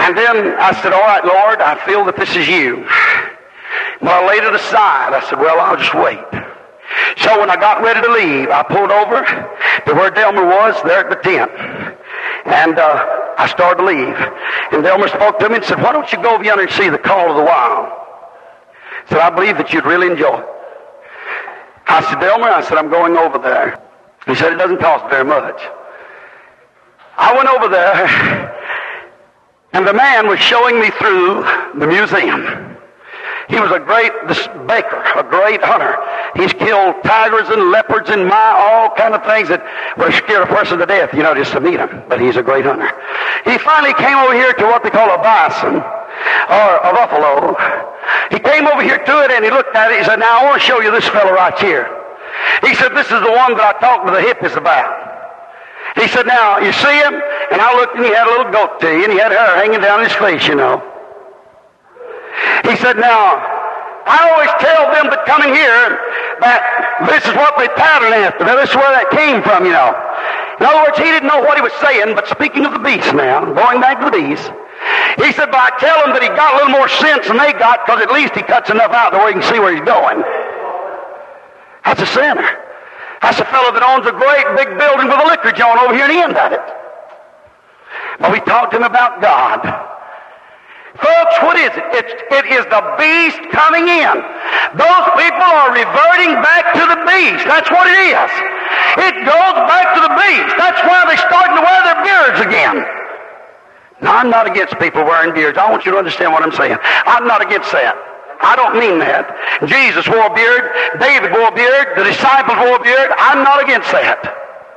Speaker 2: And then I said, all right, Lord, I feel that this is you. But I laid it aside. I said, well, I'll just wait. So when I got ready to leave, I pulled over to where Delmer was, there at the tent. And uh, I started to leave. And Delmer spoke to me and said, why don't you go over yonder and see the Call of the Wild? I said, I believe that you'd really enjoy it. I said, Delmer, I said, I'm going over there. He said, it doesn't cost very much. I went over there, and the man was showing me through the museum. He was a great this baker, a great hunter. He's killed tigers and leopards and my, all kind of things that would scare a person to death, you know, just to meet him. But he's a great hunter. He finally came over here to what they call a bison, or a buffalo. He came over here to it and he looked at it. He said, now I want to show you this fellow right here. He said, this is the one that I talked to the hippies about. He said, now, you see him? And I looked and he had a little goatee and he had hair hanging down his face, you know. He said, now, I always tell them that come in here that this is what they pattern after. Now, this is where that came from, you know. In other words, he didn't know what he was saying, but speaking of the beast now, going back to the beast, he said, but I tell him that he got a little more sense than they got, because at least he cuts enough out to where he can see where he's going. That's a sinner. That's a fellow that owns a great big building with a liquor joint over here in the end of it. But we talked to him about God. Folks, what is it? It's, it is the beast coming in. Those people are reverting back to the beast. That's what it is. It goes back to the beast. That's why they're starting to wear their beards again. Now, I'm not against people wearing beards. I want you to understand what I'm saying. I'm not against that. I don't mean that. Jesus wore a beard. David wore a beard. The disciples wore a beard. I'm not against that.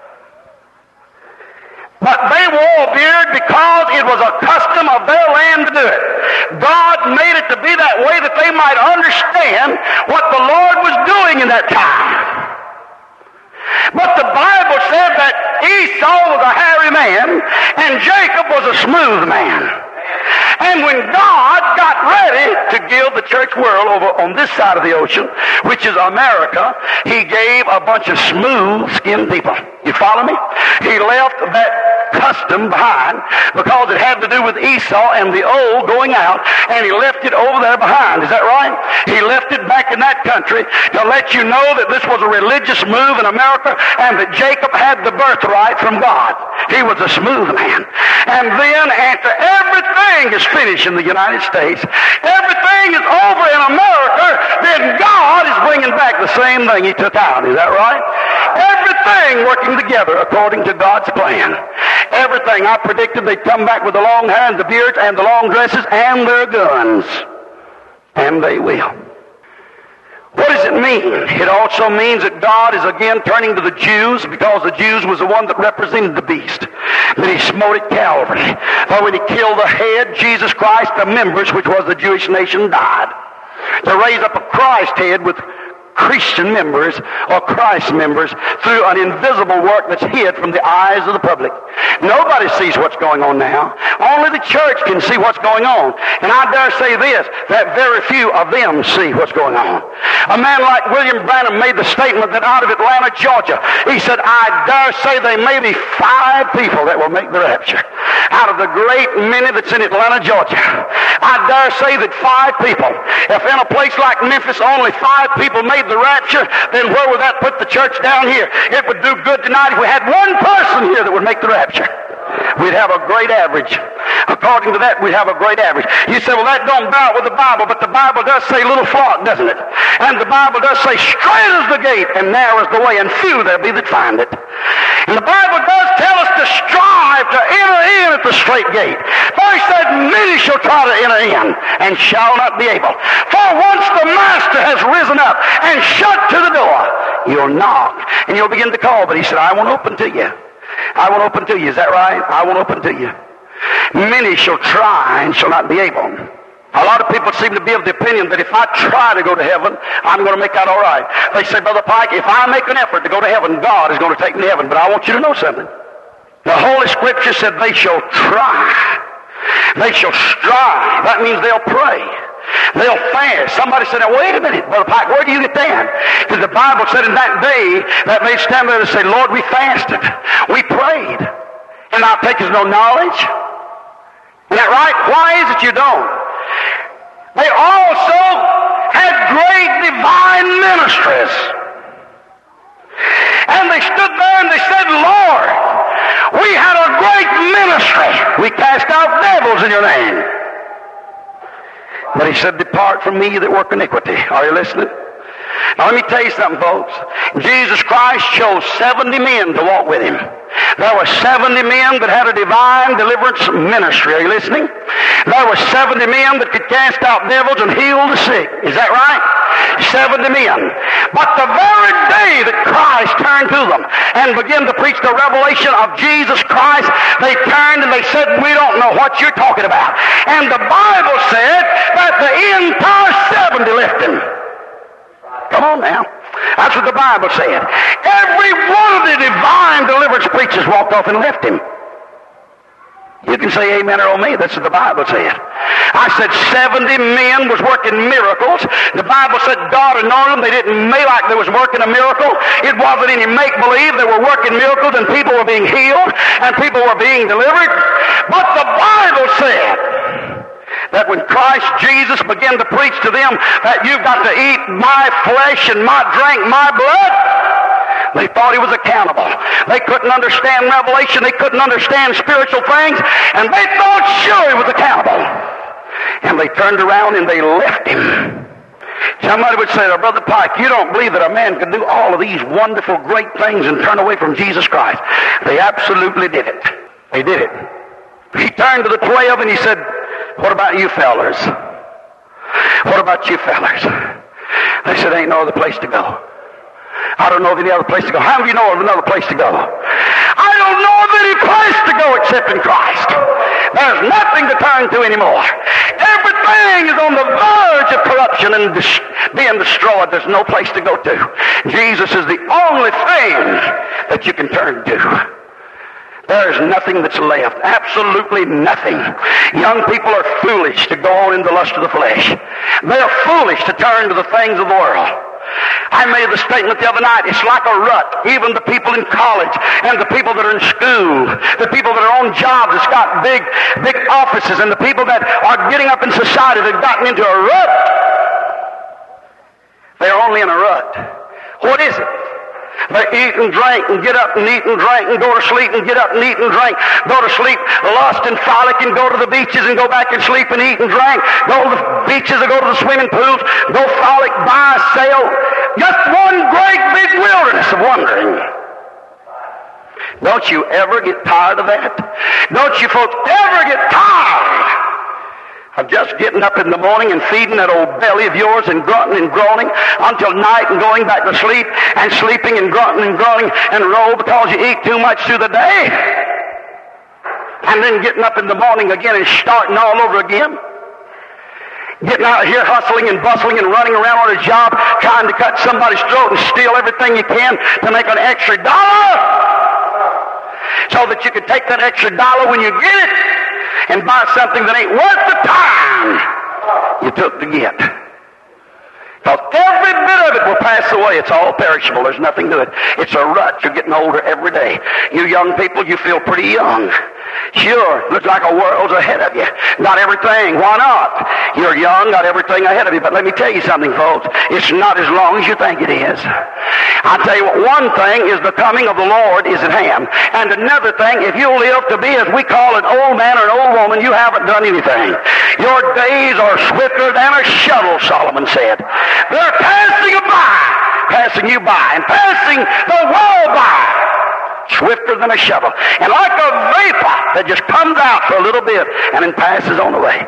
Speaker 2: But they wore a beard because it was a custom of their land to do it. God made it to be that way that they might understand what the Lord was doing in that time. But the Bible said that Esau was a hairy man and Jacob was a smooth man. And when God got ready to give the church world over on this side of the ocean, which is America, he gave a bunch of smooth-skinned people. You follow me? He left that custom behind because it had to do with Esau and the old going out, and he left it over there behind. Is that right? He left it back in that country to let you know that this was a religious move in America and that Jacob had the birthright from God. He was a smooth man. And then after everything is finished in the United States, everything is over in America, then God is bringing back the same thing he took out. Is that right? Everything working together according to God's plan. Everything. I predicted they'd come back with the long hair and the beards and the long dresses and their guns. And they will. What does it mean? It also means that God is again turning to the Jews, because the Jews was the one that represented the beast. That he smote at Calvary. For when he killed the head, Jesus Christ, the members, which was the Jewish nation, died. To raise up a Christ head with Christian members or Christ members through an invisible work that's hid from the eyes of the public. Nobody sees what's going on now. Only the church can see what's going on. And I dare say this, that very few of them see what's going on. A man like William Branham made the statement that out of Atlanta, Georgia, he said, I dare say there may be five people that will make the rapture. Out of the great many that's in Atlanta, Georgia, I dare say that five people. If in a place like Memphis only five people made the rapture, then where would that put the church down here? It would do good tonight if we had one person here that would make the rapture. We'd have a great average. According to that, we'd have a great average. You say, well, that don't bear with the Bible, but the Bible does say little flock, doesn't it? And the Bible does say straight is the gate and narrow is the way, and few there be that find it. And the Bible does tell us to strive to enter in at the straight gate. For he said, many shall try to enter in and shall not be able. For once the master has risen up and shut to the door, you'll knock and you'll begin to call. But he said, I won't open to you. I won't open to you. Is that right? I won't open to you. Many shall try and shall not be able. A lot of people seem to be of the opinion that if I try to go to heaven, I'm going to make out all right. They say, Brother Pike, if I make an effort to go to heaven, God is going to take me to heaven. But I want you to know something. The Holy Scripture said they shall try. They shall strive. That means they'll pray. They'll fast. Somebody said, now wait a minute, Brother Pike, where do you get that? Because the Bible said in that day that they stand there and say, Lord, we fasted. We prayed. And our take is no knowledge. Isn't that right? Why is it you don't? They also had great divine ministries. And they stood there and they said, Lord, we had a great ministry. We cast out devils in your name. But he said, depart from me that work iniquity. Are you listening? Now let me tell you something, folks. Jesus Christ chose seventy men to walk with him. There were seventy men that had a divine deliverance ministry. Are you listening? There were seventy men that could cast out devils and heal the sick. Is that right? seventy men. But the very day that Christ turned to them and began to preach the revelation of Jesus Christ, they turned and they said, we don't know what you're talking about. And the Bible said that the entire seventy left him. Come on now. That's what the Bible said. Every one of the divine deliverance preachers walked off and left him. You can say amen or oh me. That's what the Bible said. I said seventy men was working miracles. The Bible said God anointed them. They didn't make like they was working a miracle. It wasn't any make-believe. They were working miracles and people were being healed and people were being delivered. But the Bible said that when Christ Jesus began to preach to them that you've got to eat my flesh and my drink my blood, they thought he was accountable. They couldn't understand revelation. They couldn't understand spiritual things. And they thought sure he was accountable. And they turned around and they left him. Somebody would say, oh, Brother Pike, you don't believe that a man could do all of these wonderful, great things and turn away from Jesus Christ. They absolutely did it. They did it. He turned to the twelve and he said, what about you fellers? What about you fellers? They said, ain't no other place to go. I don't know of any other place to go. How do you know of another place to go? I don't know of any place to go except in Christ. There's nothing to turn to anymore. Everything is on the verge of corruption and dis- being destroyed. There's no place to go to. Jesus is the only thing that you can turn to. There's nothing that's left. Absolutely nothing. Young people are foolish to go on in the lust of the flesh. They're foolish to turn to the things of the world. I made the statement the other night, it's like a rut. Even the people in college and the people that are in school, the people that are on jobs that's got big, big offices, and the people that are getting up in society that have gotten into a rut. They're only in a rut. What is it? They eat and drink and get up and eat and drink and go to sleep and get up and eat and drink. Go to sleep, lust and frolic and go to the beaches and go back and sleep and eat and drink. Go to the beaches and go to the swimming pools. Go frolic, buy, sell. Just one great big wilderness of wandering. Don't you ever get tired of that? Don't you folks ever get tired of just getting up in the morning and feeding that old belly of yours and grunting and groaning until night and going back to sleep and sleeping and grunting and groaning and roll because you eat too much through the day? And then getting up in the morning again and starting all over again? Getting out of here hustling and bustling and running around on a job trying to cut somebody's throat and steal everything you can to make an extra dollar so that you can take that extra dollar when you get it and buy something that ain't worth the time you took to get. Because every bit of it will pass away. It's all perishable. There's nothing to it. It's a rut. You're getting older every day. You young people, you feel pretty young. Sure, looks like a world's ahead of you. Got everything. Why not? You're young, got everything ahead of you. But let me tell you something, folks. It's not as long as you think it is. I'll tell you what, one thing is the coming of the Lord is at hand. And another thing, if you live to be, as we call an old man or an old woman, you haven't done anything. Your days are swifter than a shuttle, Solomon said. They're passing by, passing you by, and passing the world by, swifter than a shuttle. And like a vapor that just comes out for a little bit and then passes on away.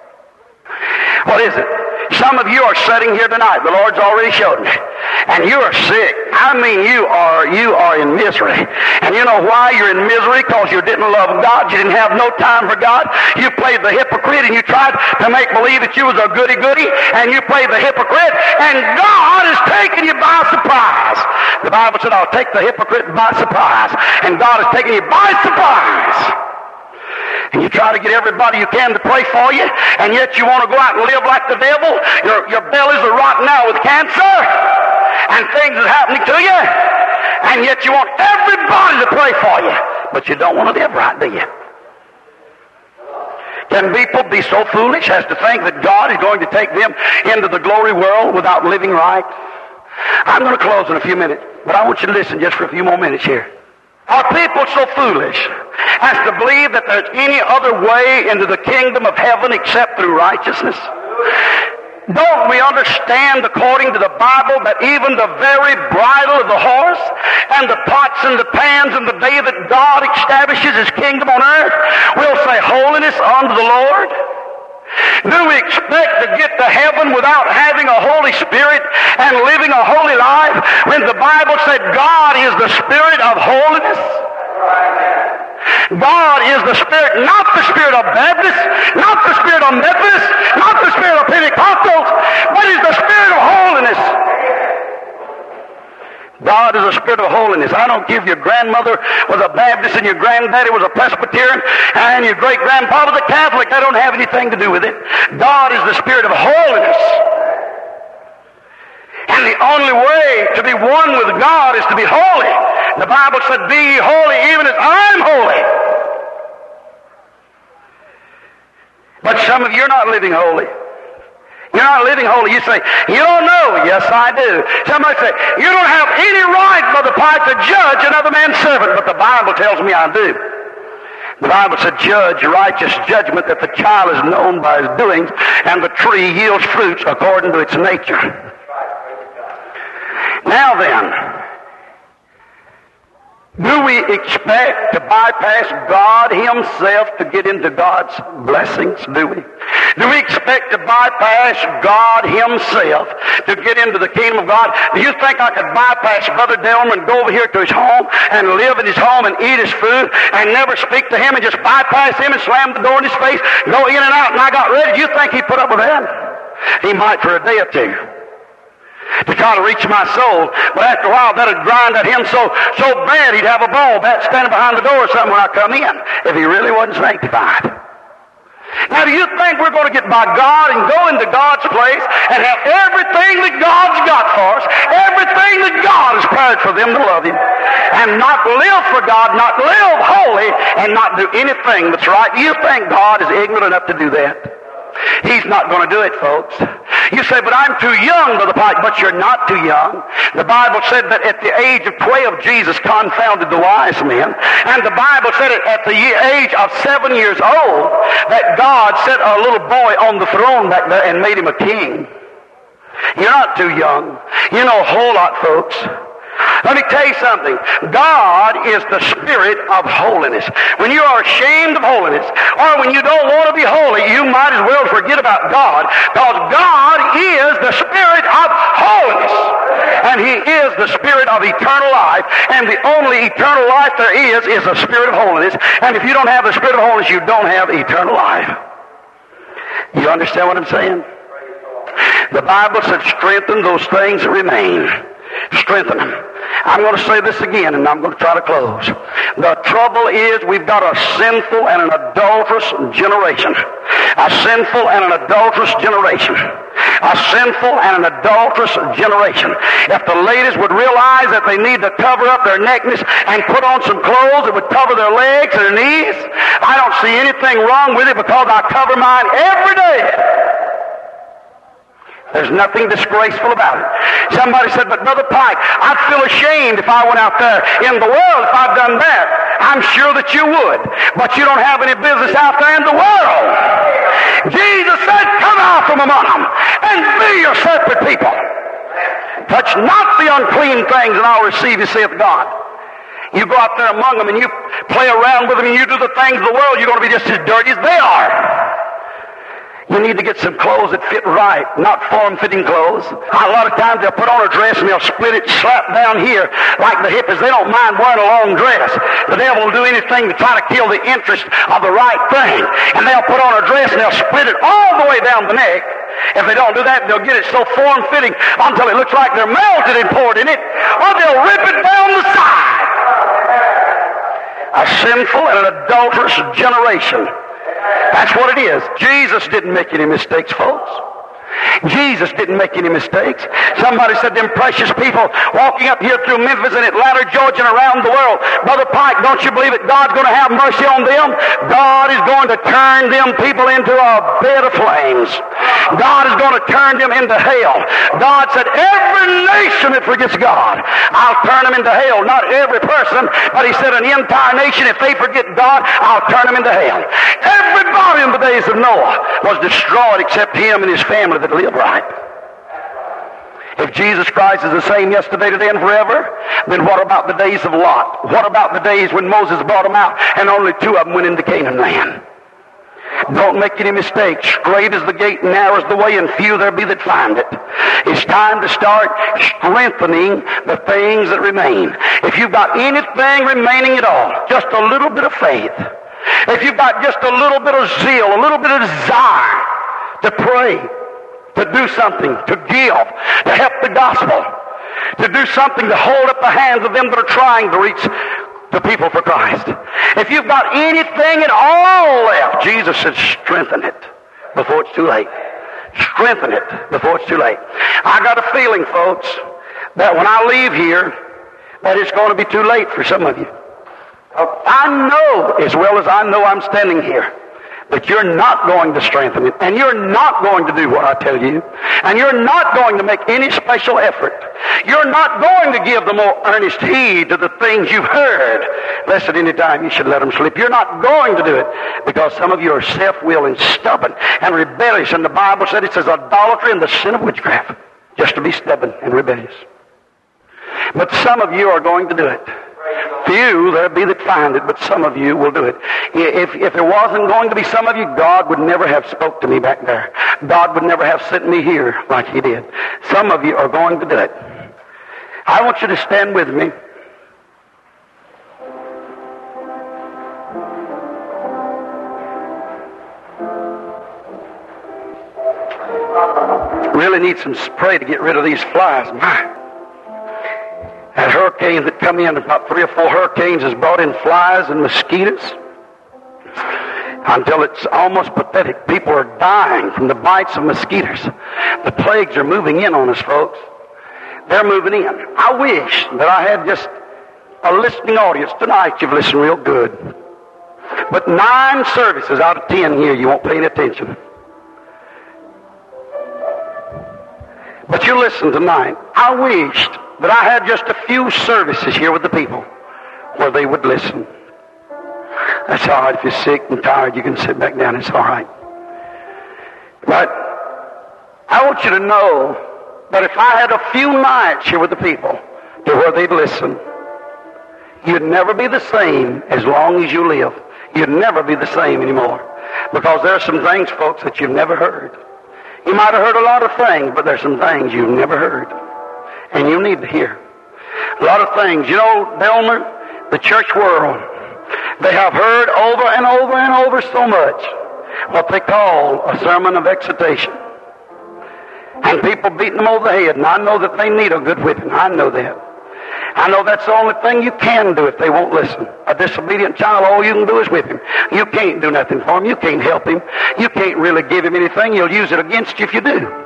Speaker 2: What is it? Some of you are sitting here tonight. The Lord's already showed me. And you are sick. I mean, you are you are in misery. And you know why you're in misery? Because you didn't love God. You didn't have no time for God. You played the hypocrite and you tried to make believe that you was a goody-goody. And you played the hypocrite. And God is taking you by surprise. The Bible said, I'll take the hypocrite by surprise. And God is taking you by surprise. And you try to get everybody you can to pray for you, and yet you want to go out and live like the devil. Your, your bellies are rotting out with cancer, and things are happening to you, and yet you want everybody to pray for you, but you don't want to live right, do you? Can people be so foolish as to think that God is going to take them into the glory world without living right? I'm going to close in a few minutes, but I want you to listen just for a few more minutes here. Are people so foolish as to believe that there's any other way into the kingdom of heaven except through righteousness? Don't we understand, according to the Bible, that even the very bridle of the horse and the pots and the pans and the day that God establishes His kingdom on earth will say holiness unto the Lord? Do we expect to get to heaven without having a Holy Spirit and living a holy life when the Bible said God is the Spirit of holiness? God is the Spirit, not the Spirit of Baptists, not the Spirit of Methodists, not the Spirit of Pentecostals, but is the Spirit of holiness. God is a Spirit of holiness. I don't give your grandmother was a Baptist and your granddaddy was a Presbyterian and your great-grandpa was a Catholic. That don't have anything to do with it. God is the Spirit of holiness. And the only way to be one with God is to be holy. The Bible said, be ye holy even as I'm holy. But some of you are not living holy. You're not living holy. You say, you don't know. Yes, I do. Somebody say, you don't have any right, Brother Pike, to judge another man's servant. But the Bible tells me I do. The Bible said, judge righteous judgment that the child is known by his doings, and the tree yields fruits according to its nature. Now then, do we expect to bypass God Himself to get into God's blessings? Do we? Do we expect to bypass God Himself to get into the kingdom of God? Do you think I could bypass Brother Delman and go over here to his home and live in his home and eat his food and never speak to him and just bypass him and slam the door in his face, go in and out, and I got ready? Do you think he'd put up with that? He might for a day or two, to try to reach my soul. But after a while, that'd grind at him so so bad he'd have a ball bat standing behind the door or something when I come in, if he really wasn't sanctified. Now, do you think we're going to get by God and go into God's place and have everything that God's got for us, everything that God has prepared for them to love Him, and not live for God, not live holy, and not do anything that's right? Do you think God is ignorant enough to do that? He's not going to do it, folks. You say, but I'm too young, Brother Pike. But you're not too young. The Bible said that at the age of twelve, Jesus confounded the wise men. And the Bible said it at the age of seven years old that God set a little boy on the throne back there and made him a king. You're not too young. You know a whole lot, folks. Let me tell you something. God is the Spirit of holiness. When you are ashamed of holiness, or when you don't want to be holy, you might as well forget about God, because God is the Spirit of holiness. And He is the Spirit of eternal life. And the only eternal life there is, is the Spirit of holiness. And if you don't have the Spirit of holiness, you don't have eternal life. You understand what I'm saying? The Bible said, strengthen those things that remain. Strengthen them. I'm going to say this again, and I'm going to try to close. The trouble is we've got a sinful and an adulterous generation. A sinful and an adulterous generation. A sinful and an adulterous generation. If the ladies would realize that they need to cover up their nakedness and put on some clothes that would cover their legs and their knees, I don't see anything wrong with it, because I cover mine every day. There's nothing disgraceful about it. Somebody said, but Brother Pike, I'd feel ashamed if I went out there in the world if I'd done that. I'm sure that you would. But you don't have any business out there in the world. Jesus said, come out from among them and be your separate people. Touch not the unclean things, and I'll receive you, saith God. You go out there among them and you play around with them and you do the things of the world, you're going to be just as dirty as they are. You need to get some clothes that fit right, not form-fitting clothes. A lot of times they'll put on a dress and they'll split it, slap down here like the hippies. They don't mind wearing a long dress. The devil will do anything to try to kill the interest of the right thing. And they'll put on a dress and they'll split it all the way down the neck. If they don't do that, they'll get it so form-fitting until it looks like they're melted and poured in it, or they'll rip it down the side. A sinful and an adulterous generation. That's what it is. Jesus didn't make any mistakes, folks. Jesus didn't make any mistakes. Somebody said them precious people walking up here through Memphis and Atlanta, Georgia, and around the world. Brother Pike, don't you believe that God's going to have mercy on them? God is going to turn them people into a bed of flames. God is going to turn them into hell. God said, every nation that forgets God, I'll turn them into hell. Not every person, but he said an entire nation, if they forget God, I'll turn them into hell. Everybody in the days of Noah was destroyed except him and his family that lived right. If Jesus Christ is the same yesterday, today, and forever, then what about the days of Lot? What about the days when Moses brought them out and only two of them went into Canaan land? Don't make any mistakes. Straight is the gate, narrow is the way, and few there be that find it. It's time to start strengthening the things that remain. If you've got anything remaining at all, just a little bit of faith, if you've got just a little bit of zeal, a little bit of desire to pray, to do something, to give, to help the gospel, to do something to hold up the hands of them that are trying to reach the people for Christ. If you've got anything at all left, Jesus said, strengthen it before it's too late. Strengthen it before it's too late. I got a feeling, folks, that when I leave here, that it's going to be too late for some of you. I know, as well as I know I'm standing here, that you're not going to strengthen it, and you're not going to do what I tell you, and you're not going to make any special effort. You're not going to give the more earnest heed to the things you've heard, lest at any time you should let them slip. You're not going to do it because some of you are self-willed and stubborn and rebellious, and the Bible said it says idolatry and the sin of witchcraft, just to be stubborn and rebellious. But some of you are going to do it. Few there be that find it, but some of you will do it. If, if there wasn't going to be some of you, God would never have spoke to me back there. God would never have sent me here like He did. Some of you are going to do it. I want you to stand with me. Really need some spray to get rid of these flies. My. That hurricane that come in, about three or four hurricanes, has brought in flies and mosquitoes until it's almost pathetic. People are dying from the bites of mosquitoes. The plagues are moving in on us, folks. They're moving in. I wish that I had just a listening audience. Tonight you've listened real good. But nine services out of ten here, you won't pay any attention. But you listen tonight. I wished that I had just a few services here with the people where they would listen. That's all right. If you're sick and tired, you can sit back down. It's all right. But I want you to know that if I had a few nights here with the people to where they'd listen, you'd never be the same as long as you live. You'd never be the same anymore. Because there are some things, folks, that you've never heard. You might have heard a lot of things, but there's some things you've never heard. And you need to hear. A lot of things. You know, Delmer, the church world, they have heard over and over and over so much what they call a sermon of exhortation. And people beating them over the head. And I know that they need a good whipping. I know that. I know that's the only thing you can do if they won't listen. A disobedient child, all you can do is whip him. You can't do nothing for him. You can't help him. You can't really give him anything. He'll use it against you if you do.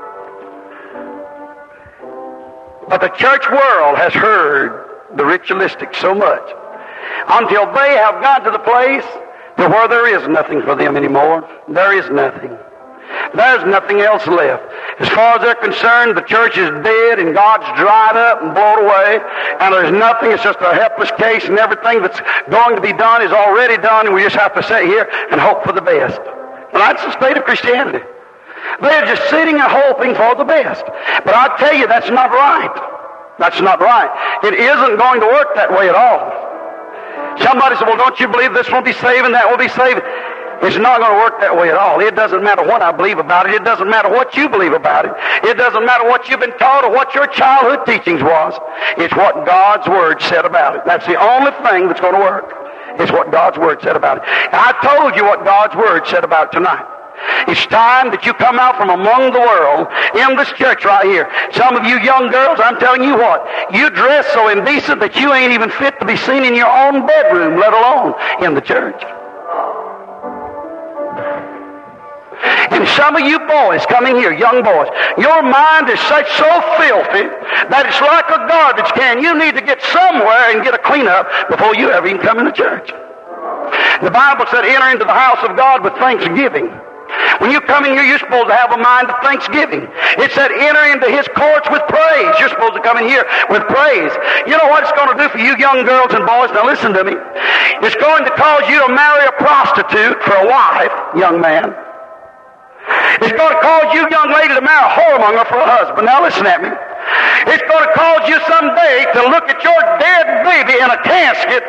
Speaker 2: But the church world has heard the ritualistic so much until they have got to the place to where there is nothing for them anymore. There is nothing. There's nothing else left. As far as they're concerned, the church is dead and God's dried up and blown away, and there's nothing. It's just a helpless case, and everything that's going to be done is already done, and we just have to sit here and hope for the best. Well, that's the state of Christianity. They're just sitting and hoping for the best. But I tell you, that's not right. That's not right. It isn't going to work that way at all. Somebody said, well, don't you believe this will be saving, that will be saving? It's not going to work that way at all. It doesn't matter what I believe about it. It doesn't matter what you believe about it. It doesn't matter what you've been taught or what your childhood teachings was. It's what God's Word said about it. That's the only thing that's going to work. It's what God's Word said about it. And I told you what God's Word said about it tonight. It's time that you come out from among the world in this church right here. Some of you young girls, I'm telling you what, you dress so indecent that you ain't even fit to be seen in your own bedroom, let alone in the church. And some of you boys coming here, young boys, your mind is such so filthy that it's like a garbage can. You need to get somewhere and get a cleanup before you ever even come into church. The Bible said, enter into the house of God with thanksgiving. When you come in here, you're supposed to have a mind of thanksgiving. It said, enter into His courts with praise. You're supposed to come in here with praise. You know what it's going to do for you young girls and boys? Now listen to me. It's going to cause you to marry a prostitute for a wife, young man. It's going to cause you, young lady, to marry a whoremonger for a husband. Now listen at me. It's going to cause you someday to look at your dead baby in a casket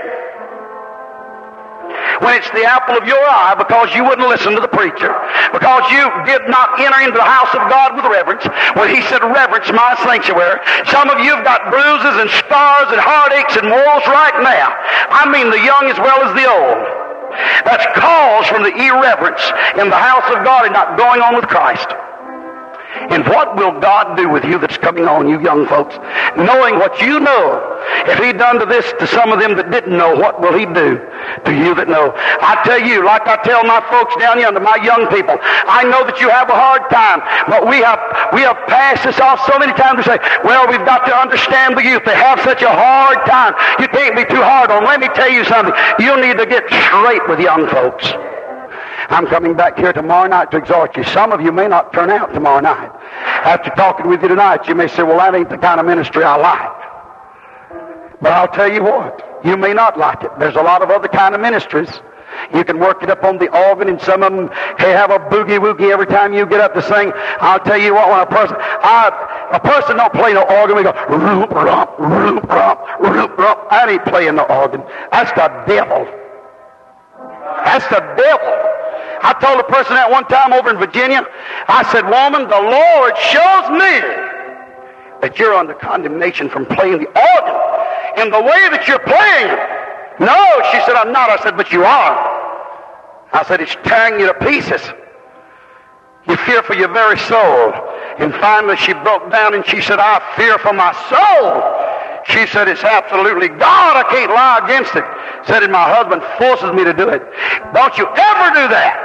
Speaker 2: when it's the apple of your eye because you wouldn't listen to the preacher, because you did not enter into the house of God with reverence. When He said, reverence my sanctuary. Some of you have got bruises and scars and heartaches and woes right now. I mean the young as well as the old. That's caused from the irreverence in the house of God and not going on with Christ. And what will God do with you that's coming on, you young folks? Knowing what you know. If He done to this to some of them that didn't know, what will He do to you that know? I tell you, like I tell my folks down yonder, my young people, I know that you have a hard time, but we have we have passed this off so many times to say, well, we've got to understand the youth. They have such a hard time. You can't be too hard on them. Let me tell you something. You need to get straight with young folks. I'm coming back here tomorrow night to exhort you. Some of you may not turn out tomorrow night. After talking with you tonight, you may say, well, that ain't the kind of ministry I like. But I'll tell you what, you may not like it. There's a lot of other kind of ministries. You can work it up on the organ, and some of them hey, have a boogie-woogie every time you get up to sing. I'll tell you what, when a person, I, a person don't play no organ, we go, roop, romp, roop, romp, roop, romp. I ain't playing no organ. That's the devil. That's the devil. I told a person that one time over in Virginia, I said, woman, the Lord shows me that you're under condemnation from playing the organ in the way that you're playing it. No, she said, I'm not. I said, but you are. I said, it's tearing you to pieces. You fear for your very soul. And finally she broke down and she said, I fear for my soul. She said, it's absolutely God. I can't lie against it. Said, and my husband forces me to do it. Don't you ever do that.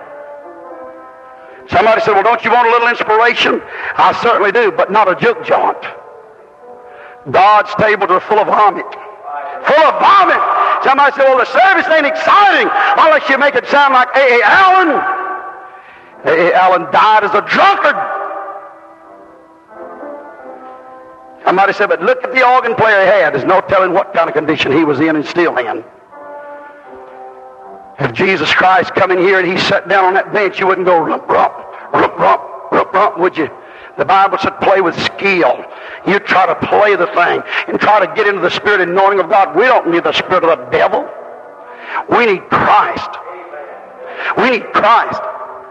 Speaker 2: Somebody said, well, don't you want a little inspiration? I certainly do, but not a juke joint. God's tables are full of vomit. Full of vomit. Somebody said, well, the service ain't exciting unless you make it sound like A A. Allen. A A. Allen died as a drunkard. Somebody said, but look at the organ player he had. There's no telling what kind of condition he was in and still in. If Jesus Christ come in here and He sat down on that bench, you wouldn't go rump, rump, rump, rump, rump, rump, would you? The Bible said play with skill. You try to play the thing and try to get into the spirit and anointing of God. We don't need the spirit of the devil. We need Christ. We need Christ.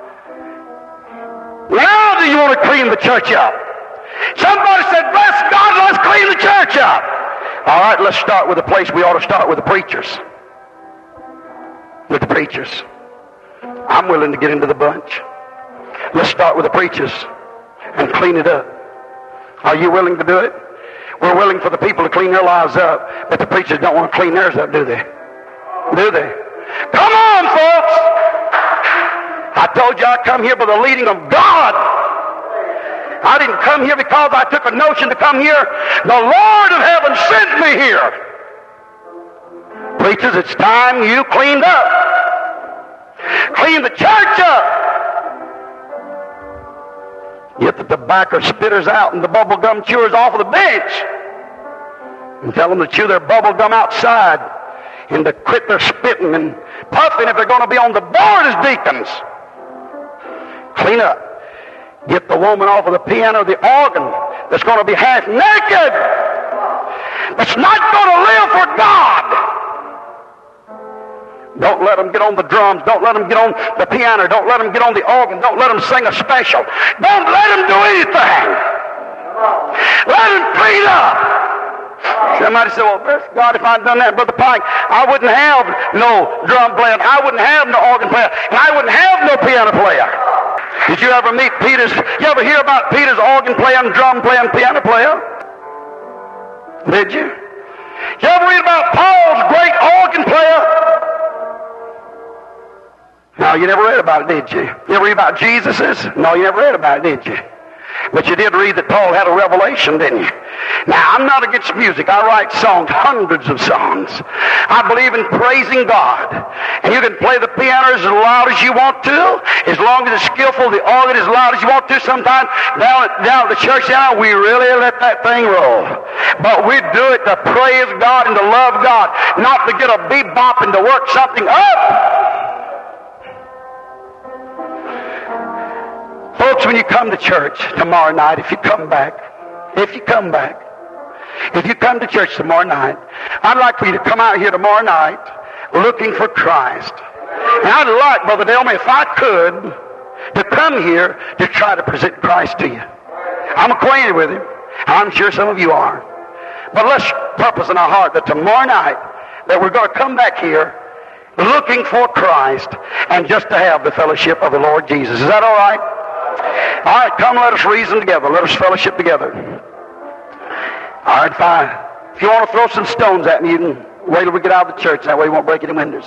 Speaker 2: Now do you want to clean the church up? Somebody said, bless God, let's clean the church up. All right, let's start with the place we ought to start with the preachers. With the preachers. I'm willing to get into the bunch. Let's start with the preachers and clean it up. Are you willing to do it? We're willing for the people to clean their lives up, but the preachers don't want to clean theirs up, do they? Do they? Come on, folks! I told you I come here by the leading of God. I didn't come here because I took a notion to come here. The Lord of heaven sent me here. Preachers, it's time you cleaned up. Clean the church up. Get the tobacco spitters out and the bubble gum chewers off of the bench. And tell them to chew their bubble gum outside and to quit their spitting and puffing if they're going to be on the board as deacons. Clean up. Get the woman off of the piano or the organ that's going to be half naked. That's not going to live for God. Don't let them get on the drums. Don't let them get on the piano. Don't let them get on the organ. Don't let them sing a special. Don't let them do anything. Let them clean up. Somebody said, well, bless God, if I'd done that, Brother Pike, I wouldn't have no drum player. I wouldn't have no organ player. And I wouldn't have no piano player. Did you ever meet Peter's? You ever hear about Peter's organ player and drum player and piano player? Did you? Did you ever read about Paul's great organ player? Now you never read about it, did you? You never read about Jesus's? No, you never read about it, did you? But you did read that Paul had a revelation, didn't you? Now, I'm not against music. I write songs, hundreds of songs. I believe in praising God. And you can play the piano as loud as you want to, as long as it's skillful, the organ as loud as you want to. Sometimes down at, down at the church now, we really let that thing roll. But we do it to praise God and to love God, not to get a bebop and to work something up. Folks, when you come to church tomorrow night, if you come back, if you come back, if you come to church tomorrow night, I'd like for you to come out here tomorrow night looking for Christ. And I'd like, Brother Delman, if I could, to come here to try to present Christ to you. I'm acquainted with Him. I'm sure some of you are. But let's purpose in our heart that tomorrow night that we're going to come back here looking for Christ and just to have the fellowship of the Lord Jesus. Is that all right? All right, come, let us reason together. Let us fellowship together. All right, fine. If you want to throw some stones at me, you can wait till we get out of the church. That way you won't break any windows.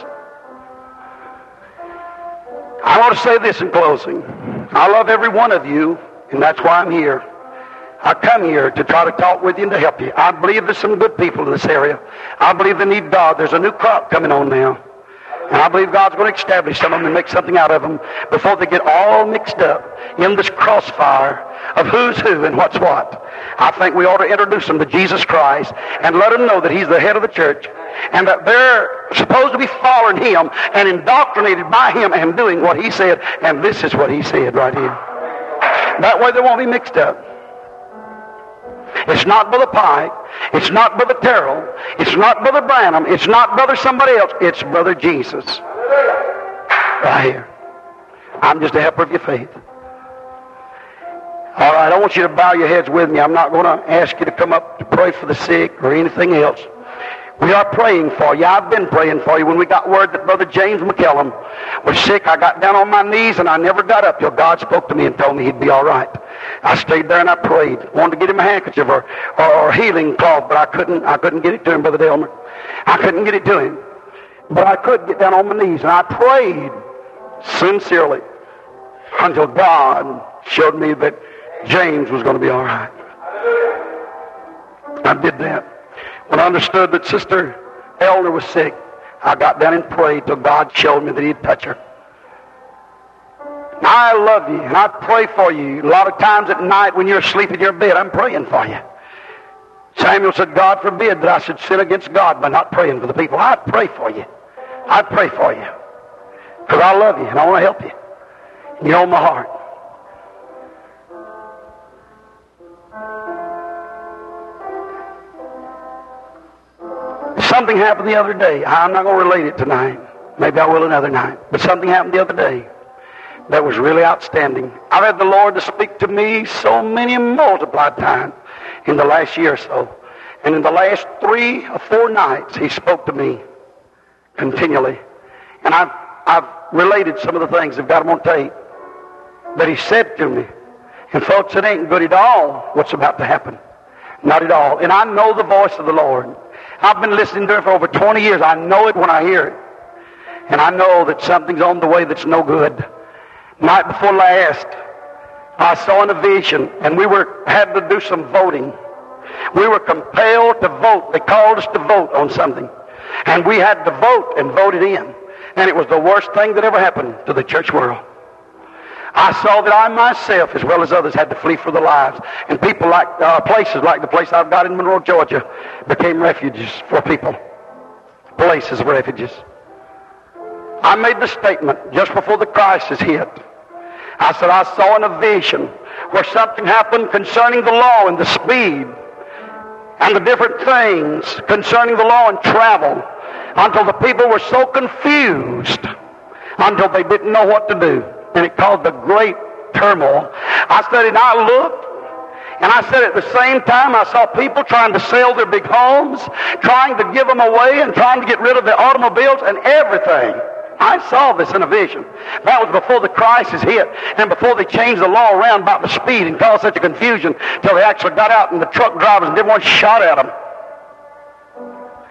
Speaker 2: I want to say this in closing. I love every one of you, and that's why I'm here. I come here to try to talk with you and to help you. I believe there's some good people in this area. I believe they need God. There's a new crop coming on now. And I believe God's going to establish some of them and make something out of them before they get all mixed up in this crossfire of who's who and what's what. I think we ought to introduce them to Jesus Christ and let them know that He's the head of the church and that they're supposed to be following Him and indoctrinated by Him and doing what He said. And this is what He said right here. That way they won't be mixed up. It's not Brother Pike. It's not Brother Terrell. It's not Brother Branham. It's not Brother somebody else. It's Brother Jesus. Right here. I'm just a helper of your faith. All right, I want you to bow your heads with me. I'm not going to ask you to come up to pray for the sick or anything else. We are praying for you. I've been praying for you. When we got word that Brother James McKellum was sick, I got down on my knees and I never got up till God spoke to me and told me he'd be all right. I stayed there and I prayed. Wanted to get him a handkerchief or, or, or a healing cloth, but I couldn't. I couldn't get it to him, Brother Delmer. I couldn't get it to him. But I could get down on my knees and I prayed sincerely until God showed me that James was going to be all right. I did that. When I understood that Sister Elder was sick, I got down and prayed till God showed me that He'd touch her. Now, I love you, and I pray for you. A lot of times at night when you're asleep in your bed, I'm praying for you. Samuel said, God forbid that I should sin against God by not praying for the people. I pray for you. I pray for you. Because I love you, and I want to help you. And you own my heart. Something happened the other day. I'm not going to relate it tonight. Maybe I will another night. But something happened the other day that was really outstanding. I've had the Lord to speak to me so many multiplied times in the last year or so. And in the last three or four nights, He spoke to me continually. And I've, I've related some of the things, I've got them on tape, that He said to me. And folks, it ain't good at all what's about to happen. Not at all. And I know the voice of the Lord. I've been listening to it for over twenty years. I know it when I hear it. And I know that something's on the way that's no good. Night before last, I saw in a vision, and we were had to do some voting. We were compelled to vote. They called us to vote on something. And we had to vote and vote it in. And it was the worst thing that ever happened to the church world. I saw that I myself, as well as others, had to flee for their lives. And people like, uh, places like the place I've got in Monroe, Georgia, became refuges for people. Places of refuges. I made the statement just before the crisis hit. I said, I saw in a vision where something happened concerning the law and the speed and the different things concerning the law and travel until the people were so confused until they didn't know what to do. And it caused a great turmoil. I said, and I looked, and I said at the same time, I saw people trying to sell their big homes, trying to give them away, and trying to get rid of their automobiles and everything. I saw this in a vision. That was before the crisis hit, and before they changed the law around about the speed and caused such a confusion till they actually got out and the truck drivers and everyone shot at them.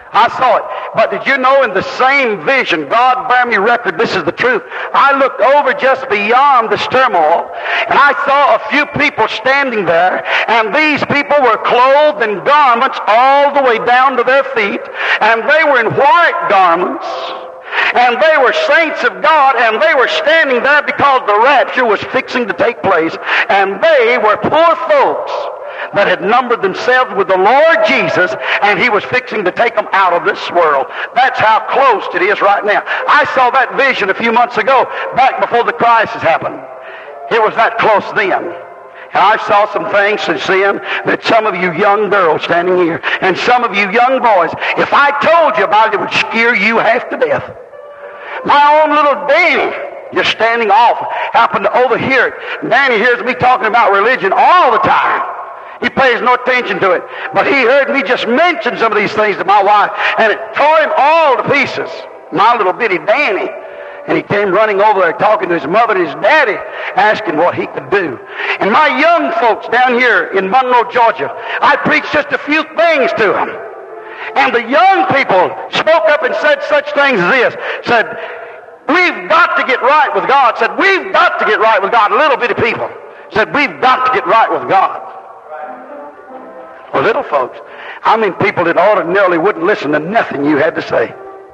Speaker 2: I saw it. But did you know in the same vision, God bear me record, this is the truth. I looked over just beyond this turmoil, and I saw a few people standing there, and these people were clothed in garments all the way down to their feet, and they were in white garments, and they were saints of God, and they were standing there because the rapture was fixing to take place, and they were poor folks that had numbered themselves with the Lord Jesus, and He was fixing to take them out of this world. That's how close it is right now. I saw that vision a few months ago, back before the crisis happened. It was that close then. And I saw some things since then that some of you young girls standing here, and some of you young boys, if I told you about it, it would scare you half to death. My own little Danny, just standing off, happened to overhear it. Danny hears me talking about religion all the time. He pays no attention to it. But he heard me just mention some of these things to my wife, and it tore him all to pieces. My little bitty Danny. And he came running over there talking to his mother and his daddy, asking what he could do. And my young folks down here in Monroe, Georgia, I preached just a few things to them. And the young people spoke up and said such things as this. Said, we've got to get right with God. Said, we've got to get right with God. Little bitty people said, we've got to get right with God. Well, little folks, I mean people that ordinarily wouldn't listen to nothing you had to say.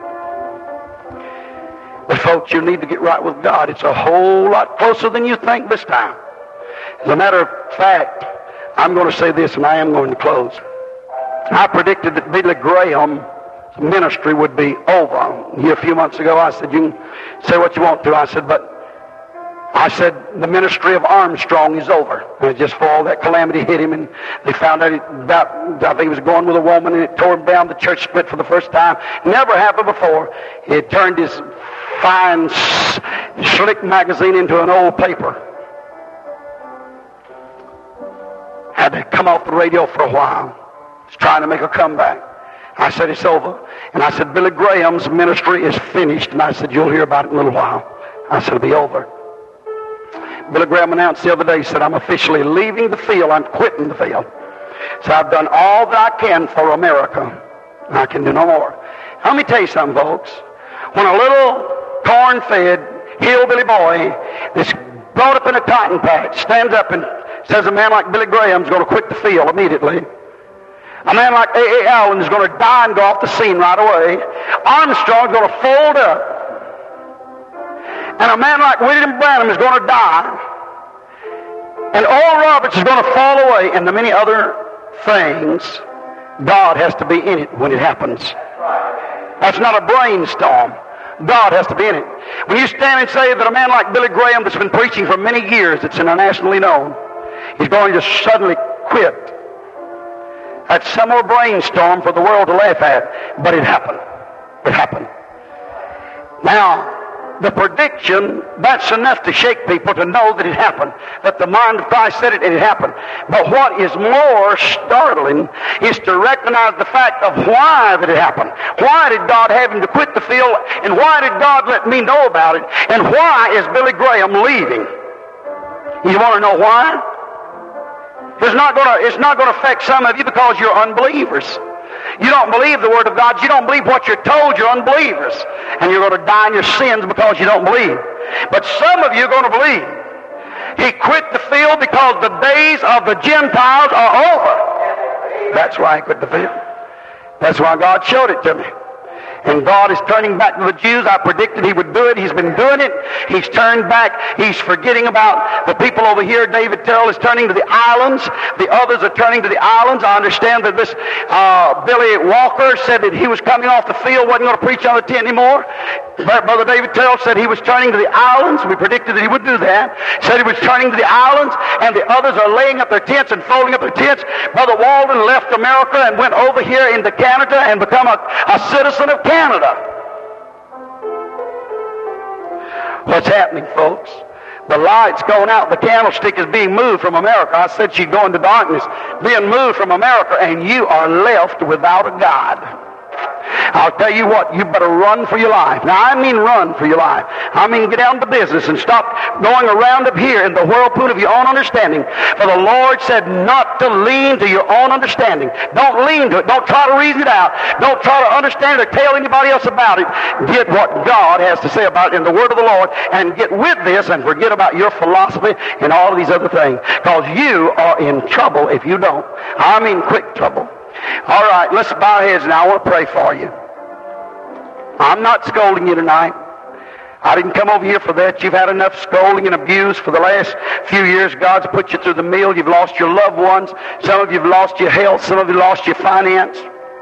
Speaker 2: But folks, you need to get right with God. It's a whole lot closer than you think this time. As a matter of fact, I'm going to say this, and I am going to close. I predicted that Billy Graham's ministry would be over. Here a few months ago, I said, you can say what you want to. I said, but I said, the ministry of Armstrong is over. And it just for all that calamity hit him, and they found out about, I think he was going with a woman, and it tore him down. The church split for the first time. Never happened before. It turned his fine, slick magazine into an old paper. Had to come off the radio for a while. He's trying to make a comeback. I said, it's over. And I said, Billy Graham's ministry is finished. And I said, you'll hear about it in a little while. I said, it'll be over. Billy Graham announced the other day, he said, I'm officially leaving the field. I'm quitting the field. So I've done all that I can for America. I can do no more. Let me tell you something, folks. When a little corn-fed hillbilly boy that's brought up in a cotton patch stands up and says a man like Billy Graham's going to quit the field immediately, a man like A A Allen is going to die and go off the scene right away, Armstrong's going to fold up, and a man like William Branham is going to die, and Oral Roberts is going to fall away, and the many other things. God has to be in it when it happens. That's not a brainstorm. God has to be in it. When you stand and say that a man like Billy Graham that's been preaching for many years, that's internationally known, he's going to suddenly quit, that's some more brainstorm for the world to laugh at. But it happened. It happened. Now, the prediction, that's enough to shake people to know that it happened. That the mind of Christ said it and it happened. But what is more startling is to recognize the fact of why that it happened. Why did God have him to quit the field? And why did God let me know about it? And why is Billy Graham leaving? You want to know why? It's not going to, it's not going to affect some of you because you're unbelievers. You don't believe the Word of God. You don't believe what you're told. You're unbelievers. And you're going to die in your sins because you don't believe. But some of you are going to believe. He quit the field because the days of the Gentiles are over. That's why he quit the field. That's why God showed it to me. And God is turning back to the Jews. I predicted he would do it. He's been doing it. He's turned back. He's forgetting about the people over here. David Terrell is turning to the islands. The others are turning to the islands. I understand that this uh, Billy Walker said that he was coming off the field, wasn't going to preach on the tent anymore. Brother David Terrell said he was turning to the islands. We predicted that he would do that. Said he was turning to the islands, and the others are laying up their tents and folding up their tents. Brother Walden left America and went over here into Canada and become a, a citizen of Canada. What's happening, folks? The light's going out. The candlestick is being moved from America. I said she'd go into darkness, being moved from America, and you are left without a God. I'll tell you what, you better run for your life. Now, I mean run for your life. I mean get down to business and stop going around up here in the whirlpool of your own understanding. For the Lord said not to lean to your own understanding. Don't lean to it. Don't try to reason it out. Don't try to understand it or tell anybody else about it. Get what God has to say about it in the Word of the Lord, and get with this and forget about your philosophy and all of these other things. Because you are in trouble if you don't. I mean quick trouble. All right, let's bow our heads now. I want to pray for you. I'm not scolding you tonight. I didn't come over here for that. You've had enough scolding and abuse for the last few years. God's put you through the mill. You've lost your loved ones. Some of you have lost your health. Some of you lost your finance.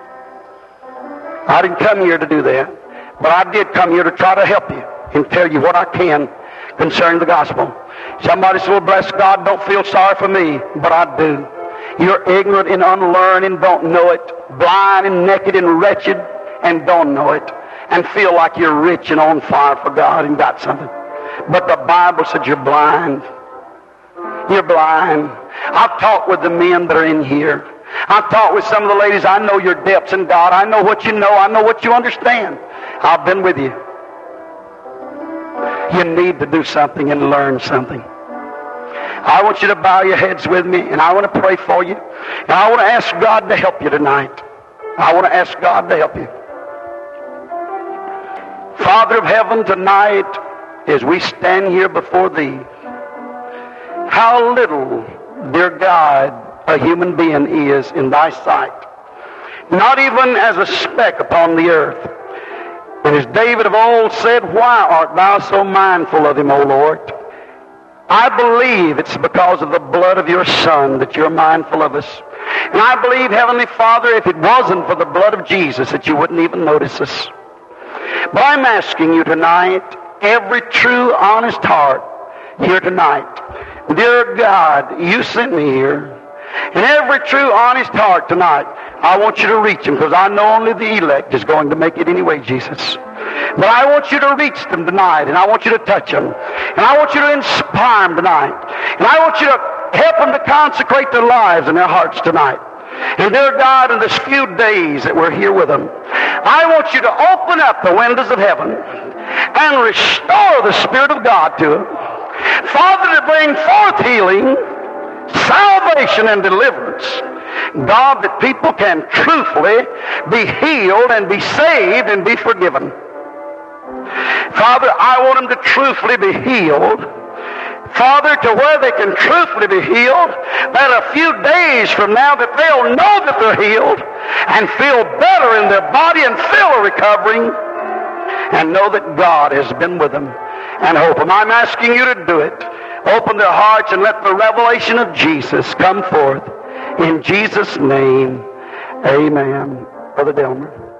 Speaker 2: I didn't come here to do that. But I did come here to try to help you and tell you what I can concerning the gospel. Somebody said, well, bless God, don't feel sorry for me. But I do. You're ignorant and unlearned and don't know it. Blind and naked and wretched and don't know it. And feel like you're rich and on fire for God and got something. But the Bible said you're blind. You're blind. I've talked with the men that are in here. I've talked with some of the ladies. I know your depths in God. I know what you know. I know what you understand. I've been with you. You need to do something and learn something. I want you to bow your heads with me, and I want to pray for you. And I want to ask God to help you tonight. I want to ask God to help you. Father of heaven, tonight, as we stand here before Thee, how little, dear God, a human being is in Thy sight. Not even as a speck upon the earth. And as David of old said, why art Thou so mindful of him, O Lord? I believe it's because of the blood of your Son that you're mindful of us. And I believe, Heavenly Father, if it wasn't for the blood of Jesus, that you wouldn't even notice us. But I'm asking you tonight, every true, honest heart here tonight, dear God, you sent me here. And every true, honest heart tonight, I want you to reach them, because I know only the elect is going to make it anyway, Jesus. But I want you to reach them tonight, and I want you to touch them. And I want you to inspire them tonight. And I want you to help them to consecrate their lives and their hearts tonight. And dear God, in this few days that we're here with them, I want you to open up the windows of heaven and restore the Spirit of God to them. Father, to bring forth healing, salvation, and deliverance. God, that people can truthfully be healed and be saved and be forgiven. Father, I want them to truthfully be healed. Father, to where they can truthfully be healed, that a few days from now that they'll know that they're healed and feel better in their body and feel a recovering and know that God has been with them and hope them. I'm asking you to do it. Open their hearts and let the revelation of Jesus come forth. In Jesus' name, amen. Brother Delmer.